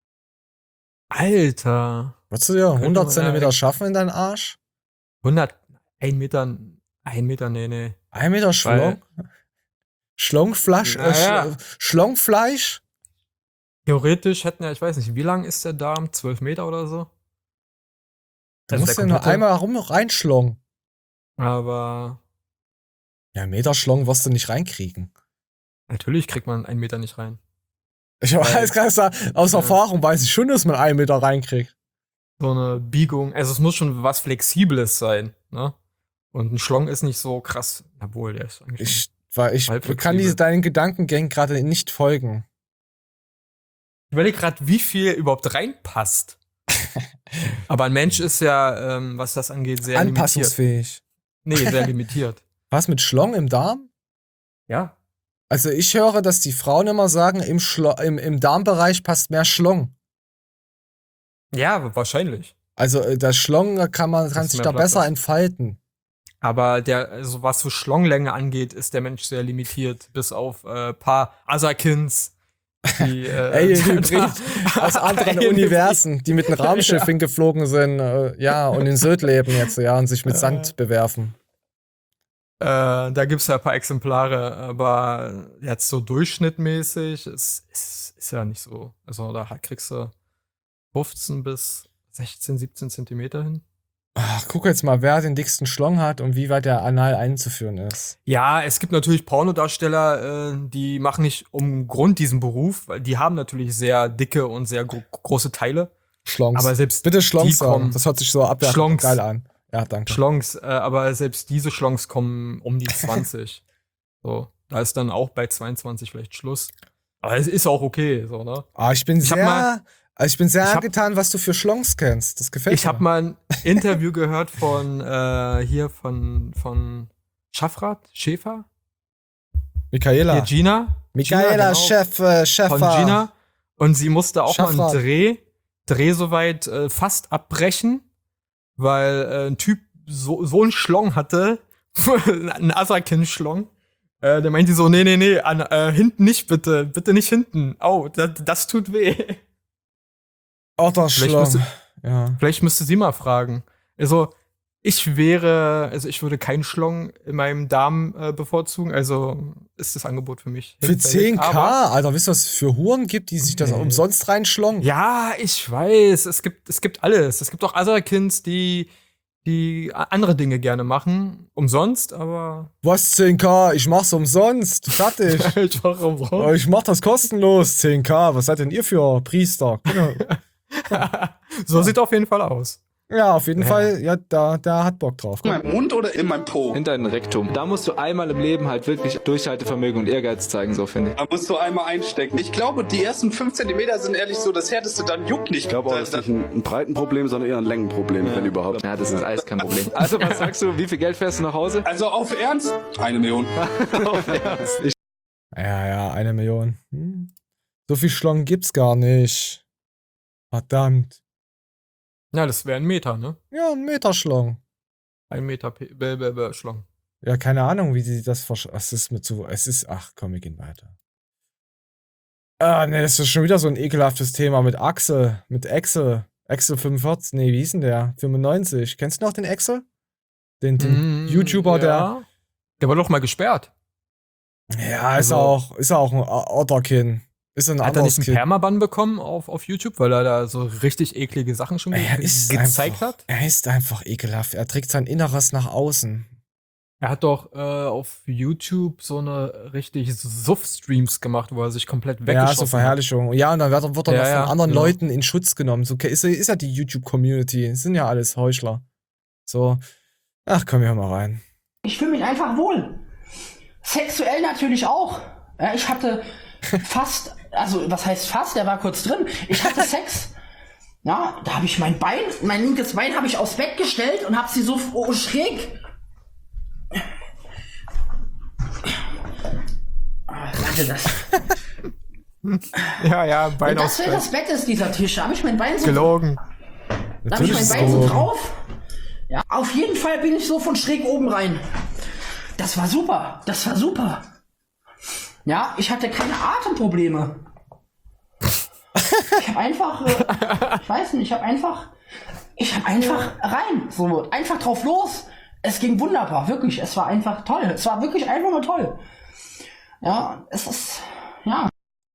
Alter. Würdest du dir 100 Zentimeter schaffen in deinen Arsch? 1 Meter, nee. 1 Meter Schlong? Schlongfleisch? Schlongfleisch? Theoretisch hätten ja, ich weiß nicht, wie lang ist der Darm? 12 Meter oder so? Du musst ja nur einmal reinschlongen. Aber. Ja, 1 Meter Schlong wirst du nicht reinkriegen. Natürlich kriegt man 1 Meter nicht rein. Ich weiß gar nicht, aus Erfahrung weiß ich schon, dass man 1 Meter reinkriegt. So eine Biegung, also es muss schon was Flexibles sein, ne? Und ein Schlong ist nicht so krass. Obwohl, der ist eigentlich. Ich kann deinen Gedankengang gerade nicht folgen. Ich überlege gerade, wie viel überhaupt reinpasst. Aber ein Mensch ist ja, was das angeht, sehr anpassungsfähig. Nee, sehr limitiert. Was mit Schlong im Darm? Ja. Also ich höre, dass die Frauen immer sagen, im Darmbereich passt mehr Schlong. Ja, wahrscheinlich. Also der Schlong kann sich da besser entfalten. Aber also was so Schlonglänge angeht, ist der Mensch sehr limitiert, bis auf paar Asakins, die Hybrid aus anderen Universen, die mit einem Raumschiff hingeflogen sind, und in Sylt leben jetzt, und sich mit Sand bewerfen. Da gibt's ja ein paar Exemplare, aber jetzt so durchschnittmäßig ist ja nicht so. Also da kriegst du 15 bis 16, 17 Zentimeter hin. Ach, guck jetzt mal, wer den dicksten Schlong hat und wie weit der anal einzuführen ist. Ja, es gibt natürlich Pornodarsteller, die machen nicht um Grund diesen Beruf, weil die haben natürlich sehr dicke und sehr große Teile. Schlongs. Aber selbst Bitte Schlongs die kommen- sagen. Das hört sich so abwertend Schlongs. geil an. Ja, danke. Schlongs, aber selbst diese Schlongs kommen um die 20. So, da ist dann auch bei 22 vielleicht Schluss. Aber es ist auch okay, so, ne? Ich bin Ich hab mal- angetan, was du für Schlongs kennst. Das gefällt Ich mir. habe mal ein Interview gehört von Schäfer? Michaela. Hier, Gina. Michaela, Gina, genau. Chef. Von Gina. Und sie musste auch mal Schaffer. einen Dreh soweit fast abbrechen, weil ein Typ so einen Schlong hatte, einen Asakin-Schlong. Der meinte so, nee, hinten nicht bitte nicht hinten. Au, das tut weh. Otterschlong. Ja. Vielleicht müsste sie mal fragen. Also, ich würde keinen Schlong in meinem Darm bevorzugen, also ist das Angebot für mich. Für hinfällig. 10.000, Aber- Alter, wisst ihr, was es für Huren gibt, die sich das umsonst reinschlongen? Ja, ich weiß, es gibt alles. Es gibt auch Asakins, die andere Dinge gerne machen. Umsonst, aber. Was 10.000? Ich mach's umsonst. Fertig. Ich mach umsonst. Ich mach das kostenlos. 10.000. Was seid denn ihr für Priester? So sieht auf jeden Fall aus. Ja, auf jeden Fall. Ja, da hat Bock drauf. In meinem Mund oder in meinem Po? In deinem Rektum. Da musst du einmal im Leben halt wirklich Durchhaltevermögen und Ehrgeiz zeigen, so finde ich. Da musst du einmal einstecken. Ich glaube, die ersten 5 Zentimeter sind ehrlich so das härteste, dann juckt nicht. Ich glaube auch, das ist nicht ein Breitenproblem, sondern eher ein Längenproblem, wenn überhaupt. Ja, das ist alles kein Problem. Also, was sagst du, wie viel Geld fährst du nach Hause? Also auf Ernst? 1 Million. Auf Ernst. Ja, 1 Million. So viel Schlong gibt's gar nicht. Verdammt. Ja, das wäre ein Meter, ne? Ja, 1 Meter Schlong. 1 Meter Schlong. Ja, keine Ahnung, wie sie das ach komm, wir gehen weiter. Ne, das ist schon wieder so ein ekelhaftes Thema mit Axel. Axel 45, nee, wie hieß denn der? 95. Kennst du noch den Axel? Den YouTuber, ja. Der war doch mal gesperrt. Ja, ist er auch ein Otterkin. Ist ein Hat er nicht anderes einen Kind. Permaban bekommen auf YouTube, weil er da so richtig eklige Sachen schon gezeigt hat? Er ist einfach ekelhaft. Er trägt sein Inneres nach außen. Er hat doch auf YouTube so eine richtig Suff-Streams gemacht, wo er sich komplett Ja, weggeschossen so Verherrlichung. Ja, und dann wird er noch von anderen genau. Leuten in Schutz genommen. So ist ja die YouTube-Community. Sind ja alles Heuchler. So. Ach, komm, hör mal rein. Ich fühle mich einfach wohl. Sexuell natürlich auch. Ja, ich hatte fast, also was heißt fast, der war kurz drin. Ich hatte Sex. Ja, da habe ich mein linkes Bein habe ich aufs Bett gestellt und habe sie so schräg. Warte, das. Ja, Bein Und aufs Bett. das Bett ist dieser Tisch. Da habe ich mein Bein so. Gelogen. Da habe ich mein Bein so drauf. Ja, auf jeden Fall bin ich so von schräg oben rein. Das war super. Ja, ich hatte keine Atemprobleme. Ich habe einfach, ich habe einfach rein. So, einfach drauf los. Es ging wunderbar, wirklich. Es war einfach toll. Es war wirklich einfach nur toll. Ja, es ist, ja.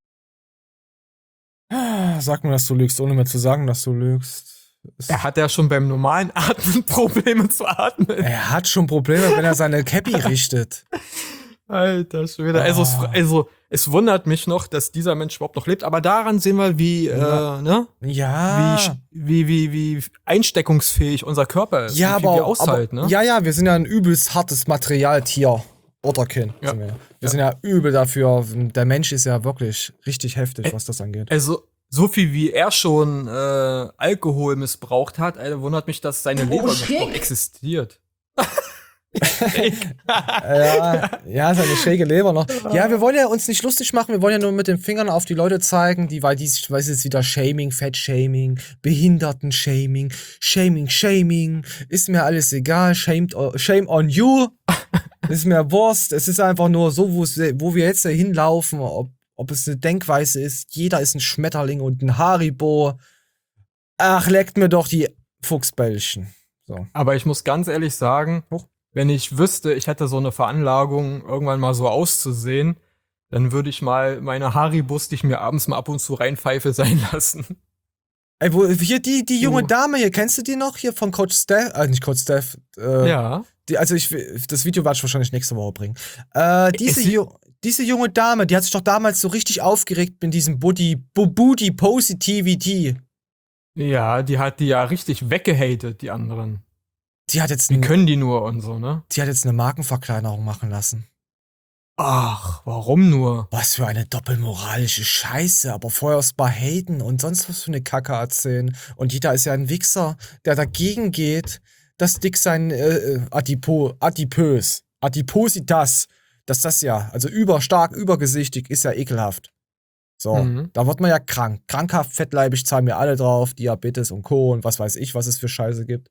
Sag mir, dass du lügst, ohne mir zu sagen, dass du lügst. Er hat ja schon beim normalen Atmen Probleme zu atmen. Er hat schon Probleme, wenn er seine Cappy richtet. Alter Schwede. Also, es wundert mich noch, dass dieser Mensch überhaupt noch lebt, aber daran sehen wir, wie, ne? Ja. Wie einsteckungsfähig unser Körper ist. Ja, und wie wir aushalten, ne? Ja, wir sind ja ein übelst hartes Materialtier. Otterkin. Ja. Wir sind ja übel dafür. Der Mensch ist ja wirklich richtig heftig, was das angeht. Also, so viel wie er schon Alkohol missbraucht hat, wundert mich, dass seine Leber noch existiert. ja, seine schräge Leber noch. Ja, wir wollen ja uns nicht lustig machen, wir wollen ja nur mit den Fingern auf die Leute zeigen, weil es ist wieder Shaming, Fettshaming, Behindertenshaming, Shaming, ist mir alles egal, shame on you, ist mir Wurst, es ist einfach nur so, wo wir jetzt hinlaufen, ob es eine Denkweise ist, jeder ist ein Schmetterling und ein Haribo. Ach, leckt mir doch die Fuchsbällchen. So. Aber ich muss ganz ehrlich sagen, wenn ich wüsste, ich hätte so eine Veranlagung, irgendwann mal so auszusehen, dann würde ich mal meine Haribus, die ich mir abends mal ab und zu reinpfeife, sein lassen. Ey, wo, hier die junge Dame hier, kennst du die noch? Hier von Coach Steph? Nicht Coach Steph. Ja. Das Video werde ich wahrscheinlich nächste Woche bringen. Diese junge Dame, die hat sich doch damals so richtig aufgeregt mit diesem Booty Positivity. Ja, die hat die ja richtig weggehatet, die anderen. Die hat jetzt Wie können die nur und so, ne? Die hat jetzt eine Markenverkleinerung machen lassen. Ach, warum nur? Was für eine doppelmoralische Scheiße, aber vorher erst mal haten und sonst was für eine Kacke erzählen. Und jeder ist ja ein Wichser, der dagegen geht, dass Dick sein Adipositas, dass das ja, also übergesichtig, ist ja ekelhaft. So, da wird man ja krank. Krankhaft, fettleibig zahlen wir alle drauf, Diabetes und Co. und was weiß ich, was es für Scheiße gibt.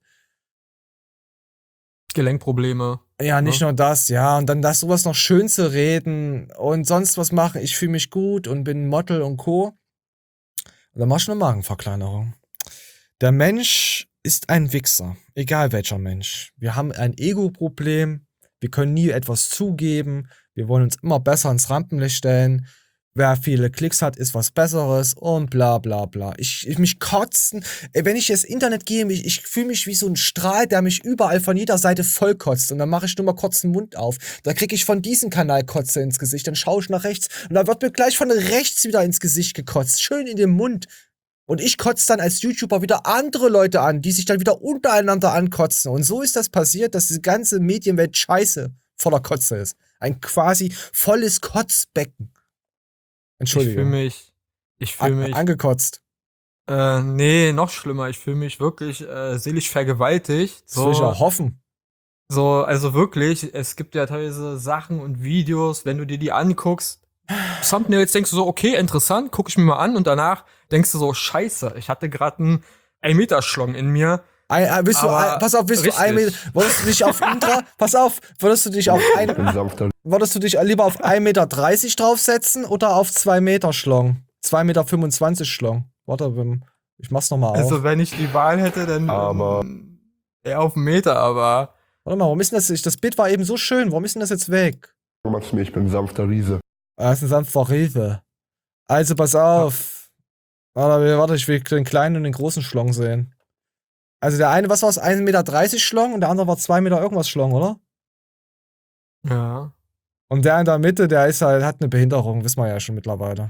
Gelenkprobleme. Ja, nicht nur das, ja. Und dann das sowas noch schön zu reden und sonst was machen. Ich fühle mich gut und bin Model und Co. Und dann machst du eine Magenverkleinerung. Der Mensch ist ein Wichser. Egal welcher Mensch. Wir haben ein Ego-Problem. Wir können nie etwas zugeben. Wir wollen uns immer besser ins Rampenlicht stellen. Wer viele Klicks hat, ist was Besseres und bla bla bla. Ich mich kotzen. Wenn ich ins Internet gehe, ich fühle mich wie so ein Strahl, der mich überall von jeder Seite vollkotzt. Und dann mache ich nur mal kurz den Mund auf. Da kriege ich von diesem Kanal Kotze ins Gesicht. Dann schaue ich nach rechts und dann wird mir gleich von rechts wieder ins Gesicht gekotzt. Schön in den Mund. Und ich kotze dann als YouTuber wieder andere Leute an, die sich dann wieder untereinander ankotzen. Und so ist das passiert, dass diese ganze Medienwelt scheiße voller Kotze ist. Ein quasi volles Kotzbecken. Entschuldigung. Ich fühle mich angekotzt. Nee, noch schlimmer. Ich fühle mich wirklich seelisch vergewaltigt. Das will ich auch hoffen. So, also wirklich, es gibt ja teilweise Sachen und Videos, wenn du dir die anguckst, Thumbnails denkst du so, okay, interessant, guck ich mir mal an und danach denkst du so, scheiße, ich hatte gerade einen 1-Meter-Schlong in mir. Pass auf, willst du 1 Meter, würdest du dich auf würdest du dich lieber auf 1,30 Meter draufsetzen oder auf 2 Meter Schlong? 2,25 Meter Schlong. Warte, ich mach's nochmal auf. Also wenn ich die Wahl hätte, dann eher auf 1 Meter, aber. Warte mal, warum ist denn das? Das Bild war eben so schön, warum ist denn das jetzt weg? Du magst mich, ich bin ein sanfter Riese. Das ist ein sanfter Riese. Also pass auf. Warte, ich will den kleinen und den großen Schlong sehen. Also der eine, was war es, 1,30 Meter Schlong und der andere war 2 Meter irgendwas Schlong, oder? Ja. Und der in der Mitte, der ist halt, hat eine Behinderung, wissen wir ja schon mittlerweile.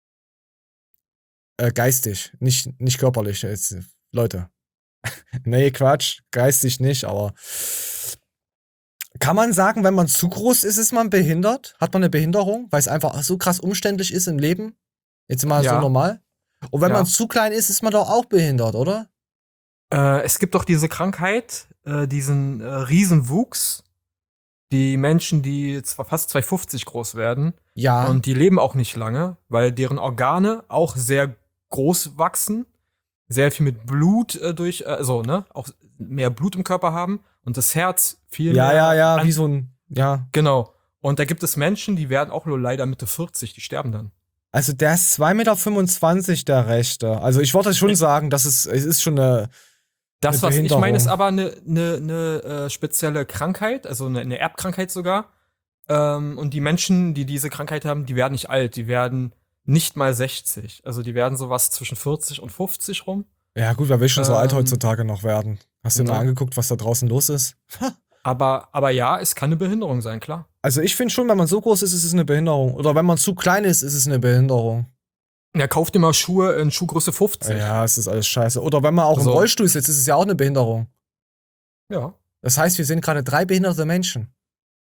Geistig, nicht körperlich. Jetzt, Leute. Nee, Quatsch, geistig nicht, aber kann man sagen, wenn man zu groß ist, ist man behindert? Hat man eine Behinderung, weil es einfach so krass umständlich ist im Leben? Jetzt mal so normal. Und wenn man zu klein ist man doch auch behindert, oder? Es gibt doch diese Krankheit, diesen Riesenwuchs. Die Menschen, die zwar fast 2,50 groß werden. Ja. Und die leben auch nicht lange, weil deren Organe auch sehr groß wachsen. Sehr viel mit Blut auch mehr Blut im Körper haben. Und das Herz viel mehr. Ja, wie so ein, ja. Genau. Und da gibt es Menschen, die werden auch nur leider Mitte 40, die sterben dann. Also der ist 2,25 Meter, der Rechte. Also ich wollte schon sagen, es ist schon eine Das, was ich meine, ist aber eine spezielle Krankheit, also eine Erbkrankheit sogar. Und die Menschen, die diese Krankheit haben, die werden nicht alt, die werden nicht mal 60. Also die werden sowas zwischen 40 und 50 rum. Ja gut, wer will schon so alt heutzutage noch werden? Hast du dir mal angeguckt, was da draußen los ist? Aber ja, es kann eine Behinderung sein, klar. Also ich finde schon, wenn man so groß ist, ist es eine Behinderung. Oder wenn man zu klein ist, ist es eine Behinderung. Ja, kauft dir mal Schuhe in Schuhgröße 50. Ja, es ist alles scheiße. Oder wenn man auch im Rollstuhl sitzt, ist es ja auch eine Behinderung. Ja. Das heißt, wir sind gerade 3 behinderte Menschen.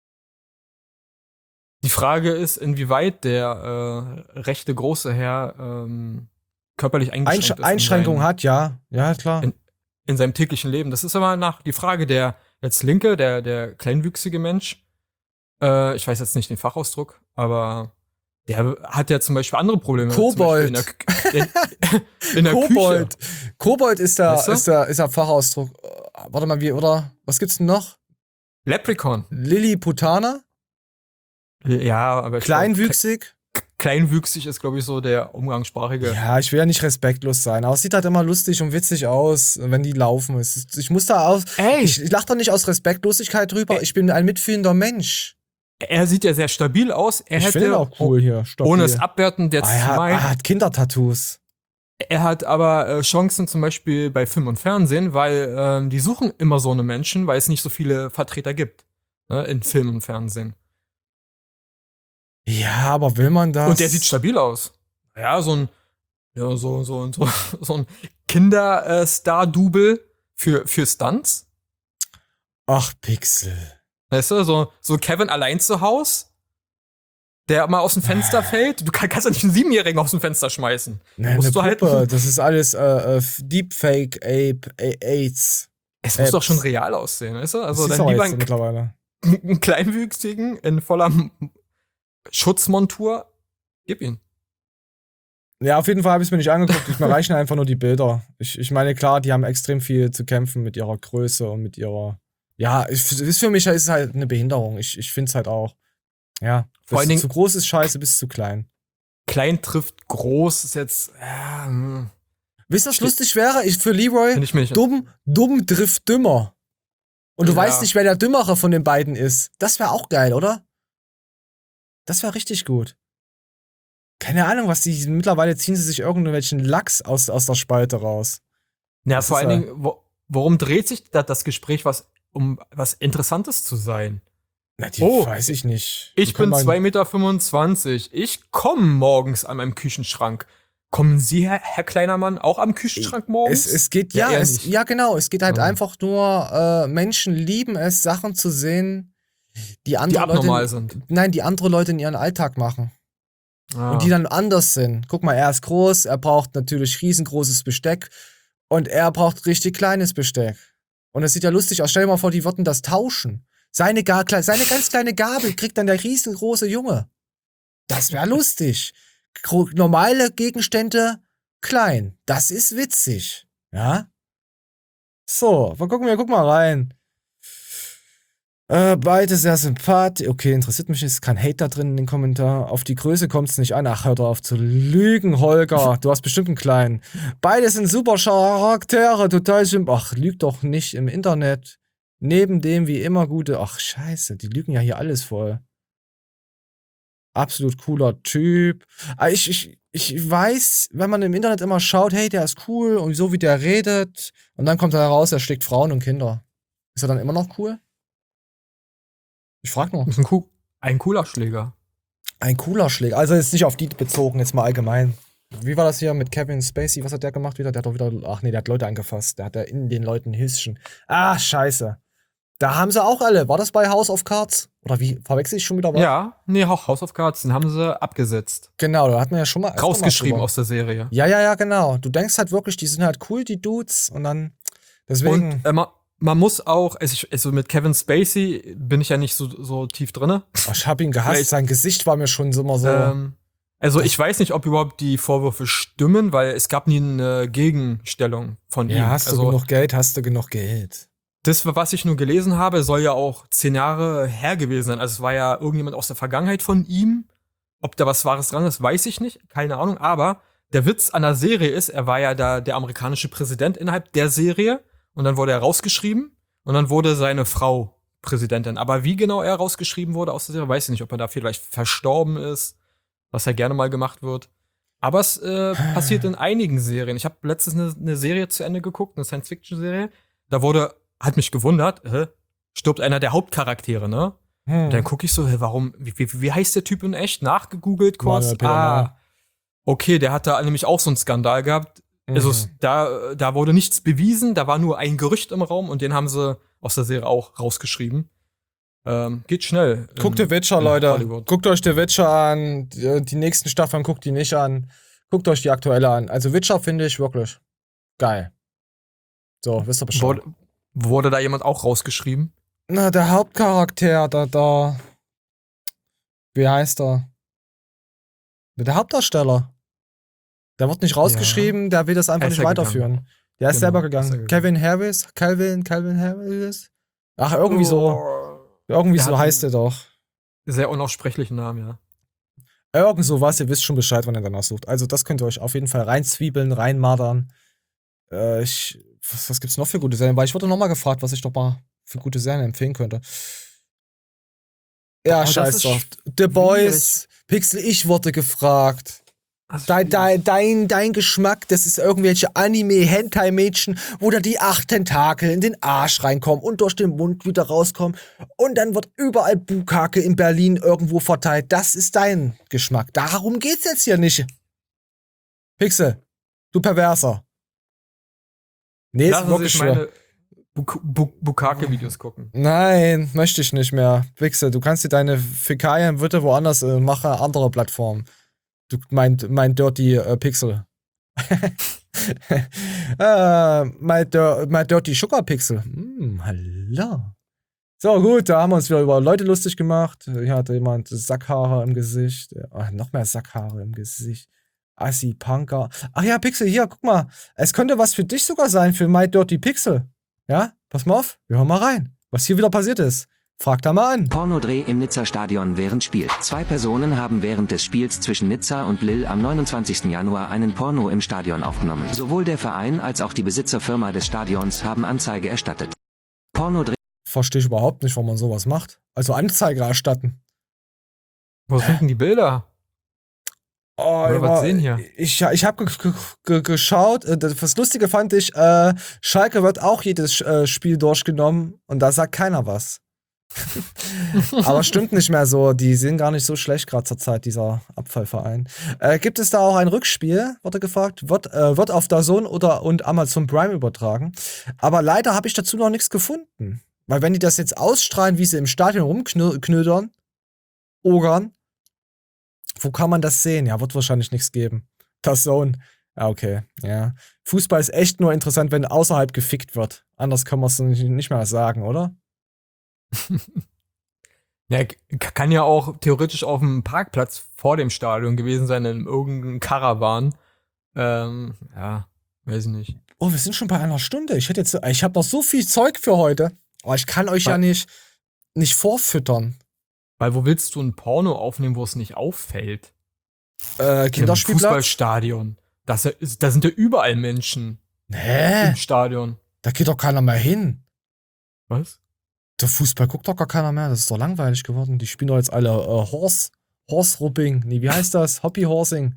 Die Frage ist, inwieweit der rechte große Herr körperlich eingeschränkt ist. Einschränkungen hat, ja. Ja, klar. In seinem täglichen Leben. Das ist aber die Frage, der jetzt Linke, der kleinwüchsige Mensch, ich weiß jetzt nicht den Fachausdruck, aber der hat ja zum Beispiel andere Probleme. Kobold. In der Küche. Kobold ist der Fachausdruck. Warte mal, was gibt's denn noch? Leprechaun. Lilliputaner? Ja, aber kleinwüchsig? Kleinwüchsig ist, glaube ich, so der umgangssprachige. Ja, ich will ja nicht respektlos sein, aber es sieht halt immer lustig und witzig aus, wenn die laufen. Ich muss da aus. Ich lach doch nicht aus Respektlosigkeit drüber. Ich bin ein mitfühlender Mensch. Er sieht ja sehr stabil aus. Ich finde ihn auch cool hier. Stabil. Ohne es abwerten, Er hat Kindertattoos. Er hat aber Chancen zum Beispiel bei Film und Fernsehen, weil die suchen immer so eine Menschen, weil es nicht so viele Vertreter gibt, ne, in Film und Fernsehen. Ja, aber will man das? Und der sieht stabil aus. Ja, so ein Kinderstar-Double für Stunts. Ach, Pixel. Weißt du, so Kevin allein zu Haus, der mal aus dem Fenster fällt. Du kannst ja nicht einen 7-Jährigen aus dem Fenster schmeißen. Nein, Musst eine du halt- Puppe. Das ist alles Deepfake AIDS. Es muss doch schon real aussehen, weißt du? Also Das dann ist lieber auch jetzt mittlerweile. einen Kleinwüchsigen in voller Schutzmontur. Gib ihn. Ja, auf jeden Fall habe ich es mir nicht angeguckt. Mir reichen einfach nur die Bilder. Ich meine, klar, die haben extrem viel zu kämpfen mit ihrer Größe und mit ihrer. Ja, für mich ist es halt eine Behinderung. Ich finde es halt auch. Ja, Vor allen Dingen- zu groß ist scheiße, bis zu klein. Klein trifft groß, ist jetzt. Wisst ihr, was lustig wäre? Für Leroy, Find ich mir nicht- dumm trifft dümmer. Und du Ja. weißt nicht, wer der Dümmere von den beiden ist. Das wäre auch geil, oder? Das wäre richtig gut. Keine Ahnung, mittlerweile ziehen sie sich irgendwelchen Lachs aus der Spalte raus. Ja, Das vor ist allen ja- Dingen, worum dreht sich das Gespräch, um was Interessantes zu sein? Na, weiß ich nicht. Ich Kann bin man- 2,25 Meter. Ich komme morgens an meinem Küchenschrank. Kommen Sie, Herr kleiner Mann, auch am Küchenschrank morgens? Es geht, Ja, eher ja, nicht. ja, genau. Es geht halt Ja. einfach nur, Menschen lieben es, Sachen zu sehen, die andere abnormal Leute, sind. Nein, die andere Leute in ihren Alltag machen. Ah. Und die dann anders sind. Guck mal, er ist groß, er braucht natürlich riesengroßes Besteck und er braucht richtig kleines Besteck. Und das sieht ja lustig aus. Stell dir mal vor, die würden das tauschen. Seine ganz kleine Gabel kriegt dann der riesengroße Junge. Das wäre lustig. Normale Gegenstände klein. Das ist witzig. Ja? So, guck mal rein. Beide sehr sympathisch. Okay, interessiert mich nicht. Ist kein Hate da drin in den Kommentar. Auf die Größe kommt es nicht an. Ach, hör doch auf zu lügen, Holger. Du hast bestimmt einen kleinen. Beide sind super Charaktere, total sympathisch. Ach, lüg doch nicht im Internet. Neben dem wie immer gute. Ach, scheiße, die lügen ja hier alles voll. Absolut cooler Typ. Ich weiß, wenn man im Internet immer schaut, hey, der ist cool und so wie der redet. Und dann kommt er heraus, er schlägt Frauen und Kinder. Ist er dann immer noch cool? Ich frag nur. Ist ein cooler Schläger. Ein cooler Schläger. Also jetzt nicht auf die bezogen, jetzt mal allgemein. Wie war das hier mit Kevin Spacey? Was hat der gemacht wieder? Der hat doch wieder. Ach nee, der hat Leute angefasst. Der hat ja in den Leuten Hilfschen. Ah, scheiße. Da haben sie auch alle. War das bei House of Cards? Oder wie? Verwechsel ich schon wieder was? Ja, nee, auch House of Cards, den haben sie abgesetzt. Genau, da hatten wir ja schon mal. Rausgeschrieben aus der Serie. Ja, genau. Du denkst halt wirklich, die sind halt cool, die Dudes. Und dann. Deswegen. Und man muss auch, also mit Kevin Spacey bin ich ja nicht so tief drinne. Ich hab ihn gehasst. Sein Gesicht war mir schon immer so. Also ich weiß nicht, ob überhaupt die Vorwürfe stimmen, weil es gab nie eine Gegenstellung von ihm. Ja, hast du genug Geld, hast du genug Geld. Das, was ich nur gelesen habe, soll ja auch 10 Jahre her gewesen sein. Also es war ja irgendjemand aus der Vergangenheit von ihm. Ob da was Wahres dran ist, weiß ich nicht. Keine Ahnung. Aber der Witz an der Serie ist, er war ja da der amerikanische Präsident innerhalb der Serie. Und dann wurde er rausgeschrieben. Und dann wurde seine Frau Präsidentin. Aber wie genau er rausgeschrieben wurde aus der Serie, weiß ich nicht. Ob er da vielleicht verstorben ist, was ja gerne mal gemacht wird. Aber es passiert in einigen Serien. Ich habe letztens eine Serie zu Ende geguckt, eine Science-Fiction-Serie. Da hat mich gewundert, stirbt einer der Hauptcharaktere, ne? Und dann gucke ich so, warum, wie heißt der Typ in echt? Nachgegoogelt kurz. Okay, der hat da nämlich auch so einen Skandal gehabt. Also da wurde nichts bewiesen, da war nur ein Gerücht im Raum und den haben sie aus der Serie auch rausgeschrieben. Geht schnell. Guckt The Witcher, Leute. Hollywood. Guckt euch The Witcher an. Die nächsten Staffeln guckt die nicht an. Guckt euch die aktuelle an. Also Witcher finde ich wirklich geil. So, wisst ihr Bescheid. Wurde da jemand auch rausgeschrieben? Na, der Hauptcharakter, da. Wie heißt er? Der Hauptdarsteller. Der wird nicht rausgeschrieben, der will das einfach nicht weiterführen. Der ist selber gegangen. Calvin Harris? Ach, irgendwie so. Irgendwie so heißt er doch. Sehr unaussprechlichen Namen, ja. Irgend sowas, ihr wisst schon Bescheid, wann ihr danach sucht. Also das könnt ihr euch auf jeden Fall reinzwiebeln, reinmadern. Was gibt's noch für gute Serien? Weil ich wurde noch mal gefragt, was ich doch mal für gute Serien empfehlen könnte. Ja, scheiß drauf. The Boys, Pixel, ich wurde gefragt. Dein Geschmack, das ist irgendwelche Anime-Hentai-Mädchen, wo da die 8 Tentakel in den Arsch reinkommen und durch den Mund wieder rauskommen. Und dann wird überall Bukake in Berlin irgendwo verteilt. Das ist dein Geschmack. Darum geht's jetzt hier nicht. Pixel, du Perverser. Nee, ist wirklich schwer. Bukake-Videos gucken. Nein, möchte ich nicht mehr. Pixel, du kannst dir deine Fäkalien bitte woanders machen, andere Plattformen. Du mein Dirty Pixel. My Dirty Sugar Pixel. Hallo. So, gut, da haben wir uns wieder über Leute lustig gemacht. Hier hatte jemand Sackhaare im Gesicht. Noch mehr Sackhaare im Gesicht. Assi, Punker. Ach ja, Pixel, hier, guck mal. Es könnte was für dich sogar sein, für My Dirty Pixel. Ja, pass mal auf, wir hören mal rein, was hier wieder passiert ist. Frag da mal an. Pornodreh im Nizza-Stadion während Spiel. 2 Personen haben während des Spiels zwischen Nizza und Lille am 29. Januar einen Porno im Stadion aufgenommen. Sowohl der Verein als auch die Besitzerfirma des Stadions haben Anzeige erstattet. Pornodreh. Verstehe ich überhaupt nicht, warum man sowas macht. Also Anzeige erstatten. Wo sind denn die Bilder? Oh, was sehen hier? Ich habe geschaut. Das Lustige fand ich, Schalke wird auch jedes Spiel durchgenommen und da sagt keiner was. Aber stimmt nicht mehr so. Die sind gar nicht so schlecht gerade zur Zeit, dieser Abfallverein. Gibt es da auch ein Rückspiel, wurde gefragt. Wird auf DAZN und Amazon Prime übertragen. Aber leider habe ich dazu noch nichts gefunden. Weil wenn die das jetzt ausstrahlen, wie sie im Stadion rumknödern, ogern, wo kann man das sehen? Ja, wird wahrscheinlich nichts geben. DAZN. Ja, okay. Ja. Fußball ist echt nur interessant, wenn außerhalb gefickt wird. Anders kann man es nicht mehr sagen, oder? Ja, kann ja auch theoretisch auf dem Parkplatz vor dem Stadion gewesen sein, in irgendeinem Karawan. Ja, weiß ich nicht. Oh, wir sind schon bei 1 Stunde. Ich habe noch so viel Zeug für heute. Aber ich kann euch ja nicht vorfüttern. Weil wo willst du ein Porno aufnehmen, wo es nicht auffällt? Kinderspielplatz? Im Fußballstadion. Da sind ja überall Menschen. Hä? Im Stadion. Da geht doch keiner mehr hin. Was? Der Fußball guckt doch gar keiner mehr. Das ist doch langweilig geworden. Die spielen doch jetzt alle Horse-Rubbing. Nee, wie heißt das? Hobbyhorsing.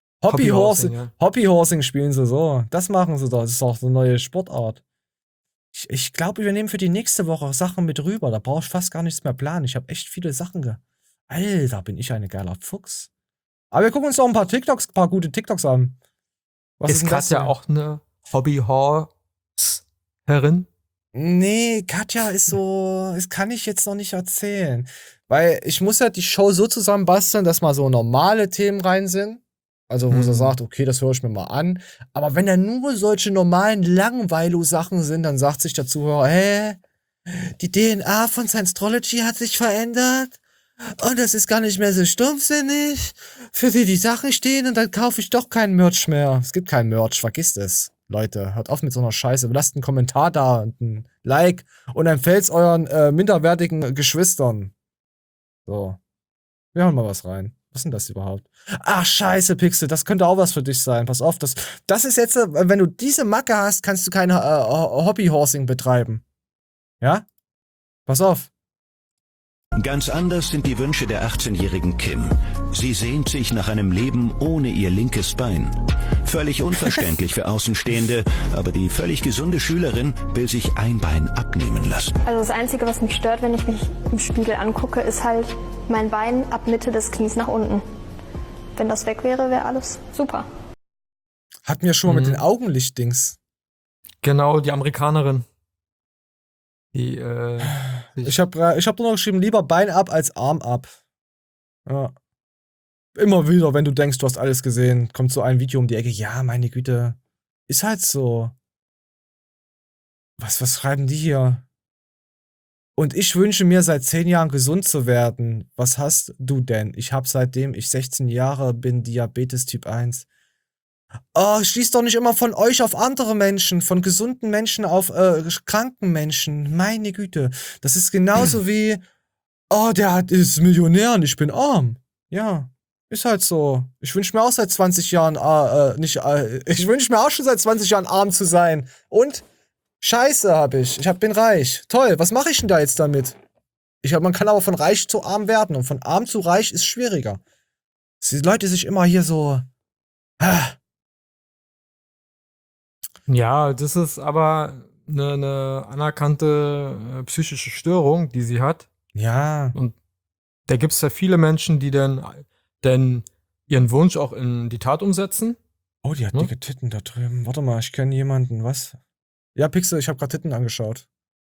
Hobbyhorsing spielen sie so. Das machen sie doch. Das ist auch eine neue Sportart. Ich glaube, wir nehmen für die nächste Woche Sachen mit rüber. Da brauche ich fast gar nichts mehr planen. Ich habe echt viele Sachen Alter, bin ich ein geiler Fuchs. Aber wir gucken uns noch ein paar gute TikToks an. Was ist Katja auch eine Hobby-Horse-Herrin? Nee, Katja ist so, das kann ich jetzt noch nicht erzählen. Weil ich muss ja die Show so zusammenbasteln, dass mal so normale Themen rein sind. Also wo sie sagt, okay, das höre ich mir mal an. Aber wenn da nur solche normalen Langweilo-Sachen sind, dann sagt sich der Zuhörer, die DNA von Scientology hat sich verändert. Und das ist gar nicht mehr so stumpfsinnig, für die Sachen stehen und dann kaufe ich doch keinen Merch mehr. Es gibt keinen Merch, vergisst es. Leute, hört auf mit so einer Scheiße. Lasst einen Kommentar da und ein Like und empfehlt's euren minderwertigen Geschwistern. So. Wir hören mal was rein. Was ist denn das überhaupt? Ach, scheiße, Pixel, das könnte auch was für dich sein. Pass auf, das ist jetzt, wenn du diese Macke hast, kannst du kein Hobbyhorsing betreiben. Ja? Pass auf. Ganz anders sind die Wünsche der 18-jährigen Kim. Sie sehnt sich nach einem Leben ohne ihr linkes Bein. Völlig unverständlich für Außenstehende, aber die völlig gesunde Schülerin will sich ein Bein abnehmen lassen. Also das Einzige, was mich stört, wenn ich mich im Spiegel angucke, ist halt mein Bein ab Mitte des Knies nach unten. Wenn das weg wäre, wäre alles super. Hatten wir schon mal mit den Augenlichtdings. Genau, die Amerikanerin. Ich hab nur noch geschrieben, lieber Bein ab als Arm ab. Ja. Immer wieder, wenn du denkst, du hast alles gesehen, kommt so ein Video um die Ecke. Ja, meine Güte. Ist halt so. Was schreiben die hier? Und ich wünsche mir seit 10 Jahren gesund zu werden. Was hast du denn? Ich habe seitdem ich 16 Jahre bin Diabetes Typ 1. Oh, schließt doch nicht immer von euch auf andere Menschen, von gesunden Menschen auf kranken Menschen. Meine Güte. Das ist genauso wie, ist Millionär und ich bin arm. Ja, ist halt so. Ich wünsche mir auch seit 20 Jahren, ich wünsche mir auch schon seit 20 Jahren arm zu sein. Und? Scheiße hab ich. Bin reich. Toll, was mache ich denn da jetzt damit? Man kann aber von reich zu arm werden und von arm zu reich ist schwieriger. Die Leute sich immer hier so Ja, das ist aber eine anerkannte psychische Störung, die sie hat. Ja. Und da gibt es ja viele Menschen, die dann ihren Wunsch auch in die Tat umsetzen. Oh, die hat dicke Titten da drüben. Warte mal, ich kenne jemanden, was? Ja, Pixel, ich habe gerade Titten angeschaut.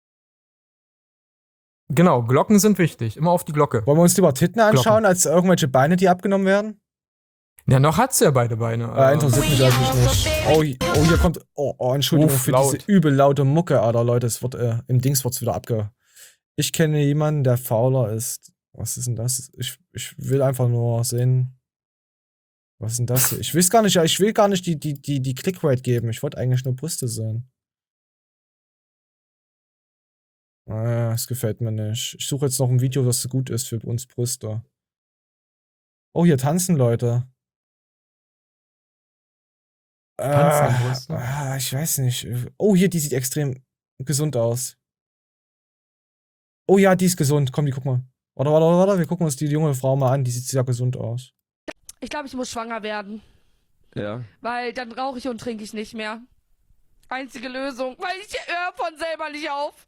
Genau, Glocken sind wichtig. Immer auf die Glocke. Wollen wir uns lieber Titten anschauen, als irgendwelche Beine, die abgenommen werden? Ja, noch hat sie ja beide Beine. Interessiert mich eigentlich nicht. Oh, hier kommt. Oh, Entschuldigung für laut. diese übel laute Mucke, Alter, Leute. Es wird, im Dings wird's wieder Ich kenne jemanden, der fauler ist. Was ist denn das? Ich will einfach nur sehen. Was ist denn das hier? Ich will gar nicht die Clickrate geben. Ich wollte eigentlich nur Brüste sehen. Das gefällt mir nicht. Ich suche jetzt noch ein Video, das so gut ist für uns Brüste. Oh, hier tanzen Leute. Ich weiß nicht. Oh, hier, die sieht extrem gesund aus. Oh ja, die ist gesund. Komm, die guck mal. Warte. Wir gucken uns die junge Frau mal an. Die sieht sehr gesund aus. Ich glaube, ich muss schwanger werden. Ja. Weil dann rauche ich und trinke ich nicht mehr. Einzige Lösung. Weil ich höre von selber nicht auf.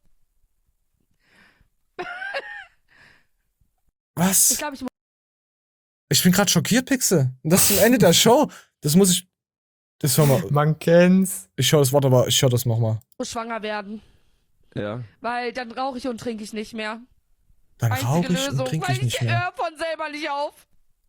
Was? Ich glaube, Ich bin gerade schockiert, Pixel. Und das ist zum Ende der Show. Das muss ich. Das hör mal. Man kennt's. Ich schau das Wort, aber ich schau das nochmal. muss schwanger werden. Ja. Weil dann rauche ich und trinke ich nicht mehr. Dann Einzige rauche ich Lösung, und trinke weil ich nicht mehr. höre von selber nicht auf.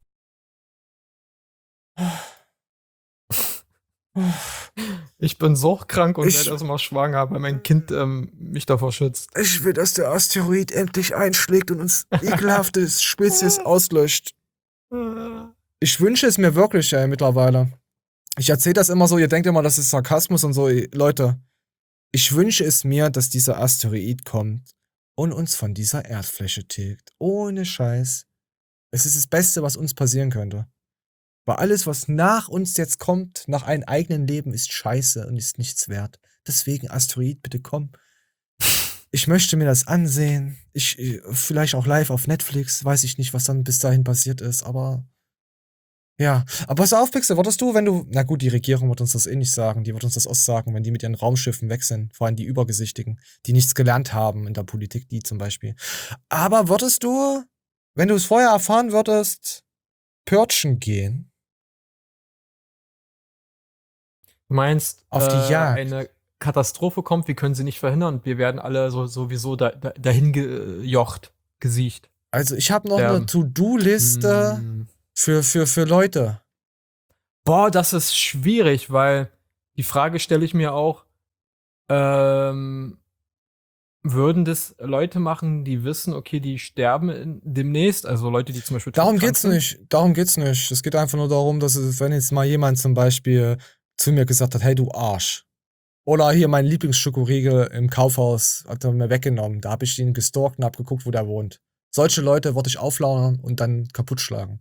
Ich bin suchtkrank und werde erstmal schwanger, weil mein Kind mich davor schützt. Ich will, dass der Asteroid endlich einschlägt und uns ekelhafte Spezies auslöscht. Ich wünsche es mir wirklich, mittlerweile. Ich erzähle das immer so, ihr denkt immer, das ist Sarkasmus und so. Leute, ich wünsche es mir, dass dieser Asteroid kommt und uns von dieser Erdfläche tilgt. Ohne Scheiß. Es ist das Beste, was uns passieren könnte. Weil alles, was nach uns jetzt kommt, nach einem eigenen Leben, ist scheiße und ist nichts wert. Deswegen, Asteroid, bitte komm. Ich möchte mir das ansehen. Vielleicht auch live auf Netflix. Weiß ich nicht, was dann bis dahin passiert ist, aber ja. Aber pass auf, Pixel, würdest du, wenn du, na gut, die Regierung wird uns das eh nicht sagen, die wird uns das aussagen, wenn die mit ihren Raumschiffen weg sind, vor allem die Übergesichtigen, die nichts gelernt haben in der Politik, die zum Beispiel. Aber würdest du, wenn du es vorher erfahren würdest, Purgen gehen? Du meinst, auf die Jagd. Eine Katastrophe kommt, wir können sie nicht verhindern und wir werden alle sowieso dahin gejocht, gesiecht. Also ich habe noch eine To-Do-Liste für Leute. Boah, das ist schwierig, weil die Frage stelle ich mir auch, würden das Leute machen, die wissen, okay, die sterben demnächst, also Leute, die zum Beispiel Darum geht's nicht. Es geht einfach nur darum, dass wenn jetzt mal jemand zum Beispiel zu mir gesagt hat, hey du Arsch. Oder hier mein Lieblingsschokoriegel im Kaufhaus hat er mir weggenommen. Da habe ich ihn gestalkt und hab geguckt, wo der wohnt. Solche Leute würde ich auflauern und dann kaputt schlagen.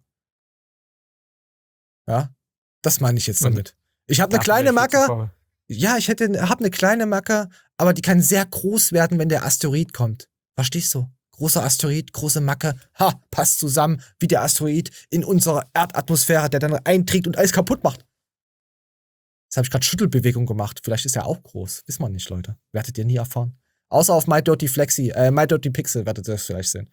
Ja? Das meine ich jetzt damit. Ich habe eine kleine Macke. Ja, ich habe eine kleine Macke, aber die kann sehr groß werden, wenn der Asteroid kommt. Verstehst du? Großer Asteroid, große Macke. Ha, passt zusammen wie der Asteroid in unserer Erdatmosphäre, der dann einträgt und alles kaputt macht. Jetzt habe ich gerade Schüttelbewegung gemacht. Vielleicht ist er auch groß. Wissen wir nicht, Leute. Werdet ihr nie erfahren. Außer auf My Dirty Pixel werdet ihr das vielleicht sehen.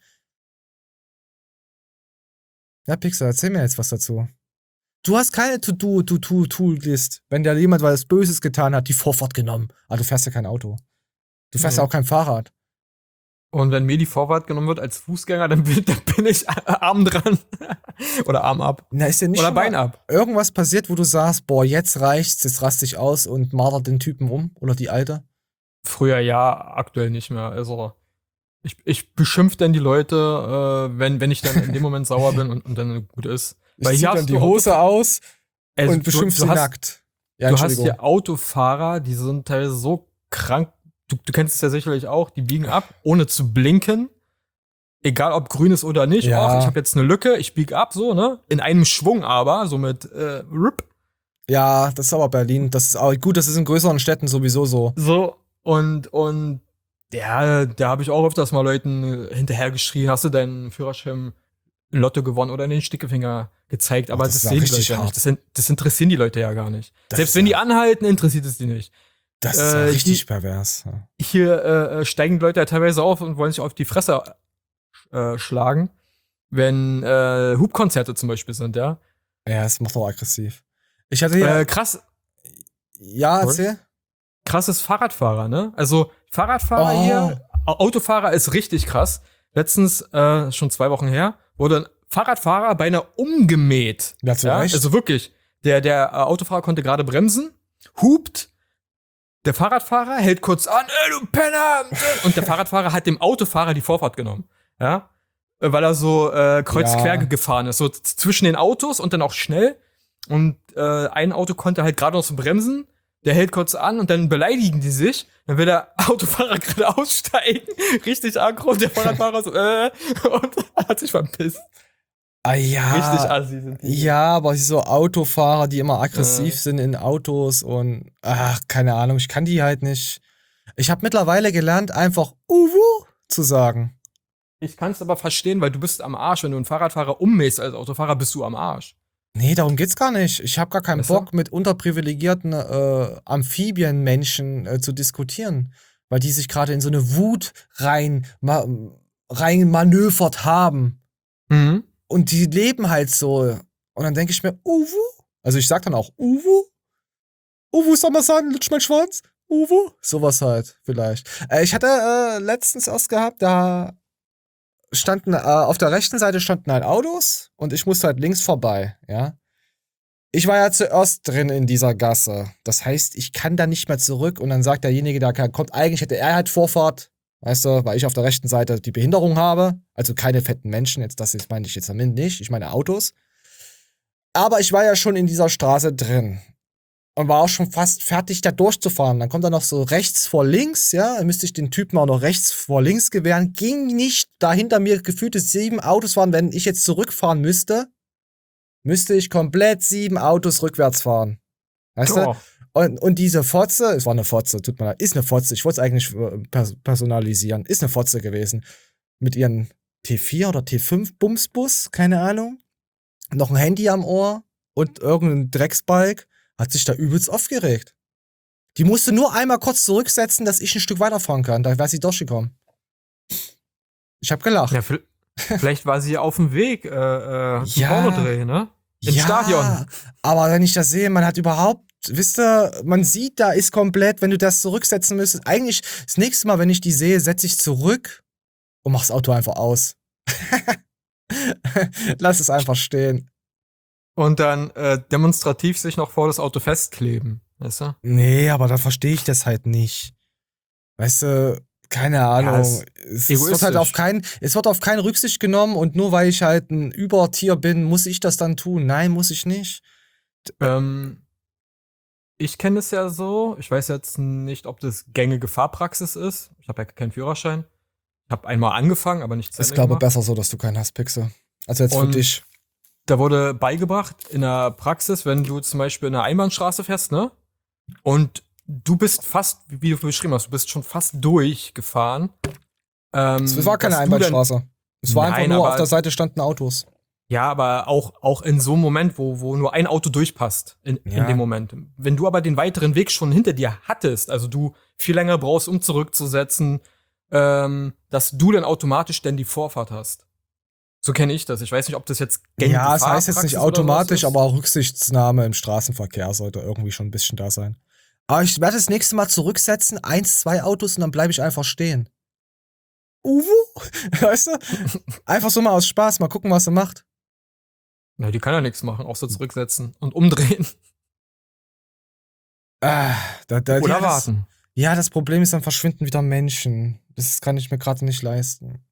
Ja, Pixel, erzähl mir jetzt was dazu. Du hast keine To-Do-List. Wenn da jemand was Böses getan hat, die Vorfahrt genommen. Aber du fährst ja kein Auto. Du fährst ja auch kein Fahrrad. Und wenn mir die Vorfahrt genommen wird als Fußgänger, dann bin ich Arm dran. Oder Arm ab. Na, ist ja nicht oder Bein ab. Irgendwas passiert, wo du sagst, boah, jetzt reicht's, jetzt raste ich aus und marter den Typen um. Oder die Alte. Früher ja, aktuell nicht mehr. Also ich beschimpfe dann die Leute, wenn ich dann in dem Moment sauer bin und dann gut ist. Weil hier dann die Hose aus und beschimpfst sie nackt. Ja, du hast hier Autofahrer, die sind teilweise so krank. Du kennst es ja sicherlich auch, die biegen ab, ohne zu blinken. Egal, ob grün ist oder nicht. Ja. Oh, ich habe jetzt eine Lücke, ich biege ab, so, ne? In einem Schwung aber, so mit RIP. Ja, das ist aber Berlin. Das ist auch gut, das ist in größeren Städten sowieso so. So, und ja, da habe ich auch öfters mal Leuten hinterhergeschrien, hast du deinen Führerschein im Lotto gewonnen oder in den Stickefinger gezeigt, aber das sehen die Leute ja nicht. Das interessieren die Leute ja gar nicht. Selbst wenn die anhalten, interessiert es die nicht. Das ist ja richtig pervers. Ja. Hier steigen die Leute ja teilweise auf und wollen sich auf die Fresse schlagen, wenn Hubkonzerte zum Beispiel sind, ja. Ja, das macht auch aggressiv. Ich hatte ja krass. Ja, erzähl. Krasses Fahrradfahrer, ne? Also Fahrradfahrer hier, Autofahrer ist richtig krass. Letztens, schon 2 Wochen her, wurde ein Fahrradfahrer beinahe umgemäht. Ja, zu Recht. Also wirklich, der Autofahrer konnte gerade bremsen, hupt, der Fahrradfahrer hält kurz an, du Penner! Und der Fahrradfahrer hat dem Autofahrer die Vorfahrt genommen, ja? Weil er so kreuz quer gefahren ist, so zwischen den Autos und dann auch schnell. Und ein Auto konnte halt gerade noch so bremsen, der hält kurz an und dann beleidigen die sich. Dann will der Autofahrer gerade aussteigen, richtig aggro, und der Fahrradfahrer so, und hat sich verpisst. Ah ja. Richtig assi sind die. Ja, aber so Autofahrer, die immer aggressiv sind in Autos und keine Ahnung, ich kann die halt nicht. Ich habe mittlerweile gelernt, einfach Uwu zu sagen. Ich kann es aber verstehen, weil du bist am Arsch. Wenn du einen Fahrradfahrer ummähst als Autofahrer, bist du am Arsch. Nee, darum geht's gar nicht. Ich habe gar keinen Bock, mit unterprivilegierten Amphibienmenschen zu diskutieren, weil die sich gerade in so eine Wut rein manövert haben. Mhm. Und die leben halt so. Und dann denke ich mir, Uwu? Also ich sag dann auch, Uwu? Uwu, soll man sagen, lutsch mein Schwanz? Uwu? Sowas halt, vielleicht. Ich hatte letztens erst gehabt, da standen, auf der rechten Seite standen halt Autos und ich musste halt links vorbei, ja. Ich war ja zuerst drin in dieser Gasse. Das heißt, ich kann da nicht mehr zurück und dann sagt derjenige, der kommt, eigentlich hätte er halt Vorfahrt, weißt du, weil ich auf der rechten Seite die Behinderung habe. Also keine fetten Menschen, jetzt das jetzt meine ich jetzt damit nicht, ich meine Autos. Aber ich war ja schon in dieser Straße drin und war auch schon fast fertig, da durchzufahren. Dann kommt er noch so rechts vor links, ja, dann müsste ich den Typen auch noch rechts vor links gewähren. Ging nicht, da hinter mir gefühlte 7 Autos waren. Wenn ich jetzt zurückfahren müsste ich komplett 7 Autos rückwärts fahren. Weißt du? Und diese Fotze, es war eine Fotze, tut mir leid, ist eine Fotze, ich wollte es eigentlich personalisieren, ist eine Fotze gewesen. Mit ihren T4 oder T5 Bumsbus, keine Ahnung. Noch ein Handy am Ohr und irgendein Drecksbalg. Hat sich da übelst aufgeregt. Die musste nur einmal kurz zurücksetzen, dass ich ein Stück weiterfahren kann. Da wäre sie durchgekommen. Ich hab gelacht. Ja, vielleicht war sie auf dem Weg zum Pornodreh, ne? Im Stadion. Aber wenn ich das sehe, man hat überhaupt, wisst ihr, man sieht, da ist komplett, wenn du das zurücksetzen müsstest. Eigentlich, das nächste Mal, wenn ich die sehe, setze ich zurück und mach das Auto einfach aus. Lass es einfach stehen. Und dann demonstrativ sich noch vor das Auto festkleben, weißt du? Nee, aber da verstehe ich das halt nicht. Weißt du, keine Ahnung. Ja, es wird halt auf keinen Rücksicht genommen und nur weil ich halt ein Übertier bin, muss ich das dann tun. Nein, muss ich nicht. Ich kenne es ja so, ich weiß jetzt nicht, ob das gängige Fahrpraxis ist. Ich habe ja keinen Führerschein. Ich habe einmal angefangen, aber nicht zu Ende Ich glaube gemacht. besser so, dass du keinen hast, Pixel. Also jetzt für dich. Da wurde beigebracht in der Praxis, wenn du zum Beispiel in einer Einbahnstraße fährst, ne? Und du bist fast, wie du beschrieben hast, du bist schon fast durchgefahren. Es war keine Einbahnstraße. Es war einfach nur, auf der Seite standen Autos. Ja, aber auch in so einem Moment, wo nur ein Auto durchpasst, in dem Moment. Wenn du aber den weiteren Weg schon hinter dir hattest, also du viel länger brauchst, um zurückzusetzen, dass du dann automatisch dann die Vorfahrt hast. So kenne ich das. Ich weiß nicht, ob das jetzt gängige Ja, es heißt jetzt nicht automatisch, ist. aber auch Rücksichtnahme im Straßenverkehr sollte irgendwie schon ein bisschen da sein. Aber ich werde das nächste Mal zurücksetzen, 1, 2 Autos und dann bleibe ich einfach stehen. Uwu? Weißt du? Einfach so mal aus Spaß, mal gucken, was er macht. Na, die kann ja nichts machen, außer zurücksetzen und umdrehen. Oder warten. Ja, das Problem ist, dann verschwinden wieder Menschen. Das kann ich mir gerade nicht leisten.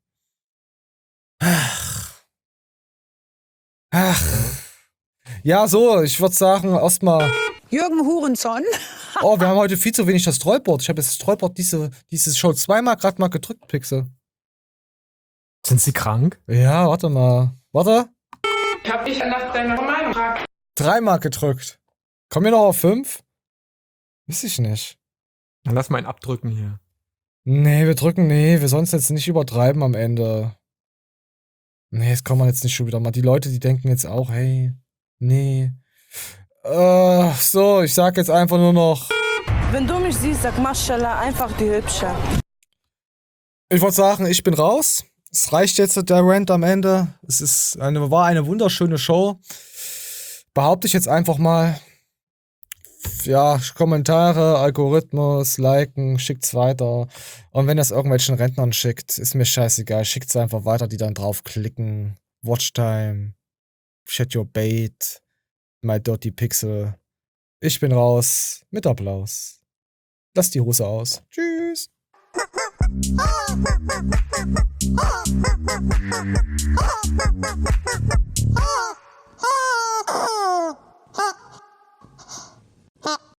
Ach. Ja, so, ich würde sagen, erstmal. Jürgen Hurenson. Oh, wir haben heute viel zu wenig das Trollboard. Ich habe das Trollboard diese Show zweimal gerade mal gedrückt, Pixel. Sind sie krank? Ja, warte mal. Warte. Ich hab dich nach deiner Meinung gefragt. 3-mal gedrückt. Kommen wir noch auf 5? Weiß ich nicht. Dann lass mal einen abdrücken hier. Nee, wir sollen es jetzt nicht übertreiben am Ende. Nee, jetzt kommen wir jetzt nicht schon wieder mal. Die Leute, die denken jetzt auch, hey, nee. So, ich sag jetzt einfach nur noch Wenn du mich siehst, sag Maschallah, einfach die Hübsche. Ich wollte sagen, ich bin raus. Es reicht jetzt der Rant am Ende. War eine wunderschöne Show. Behaupte ich jetzt einfach mal. Ja, Kommentare, Algorithmus, liken, schickt's weiter. Und wenn ihr es irgendwelchen Rentnern schickt, ist mir scheißegal. Schickt's einfach weiter, die dann draufklicken. Watchtime, Chat Your Bait, My Dirty Pixel. Ich bin raus. Mit Applaus. Lass die Hose aus. Tschüss.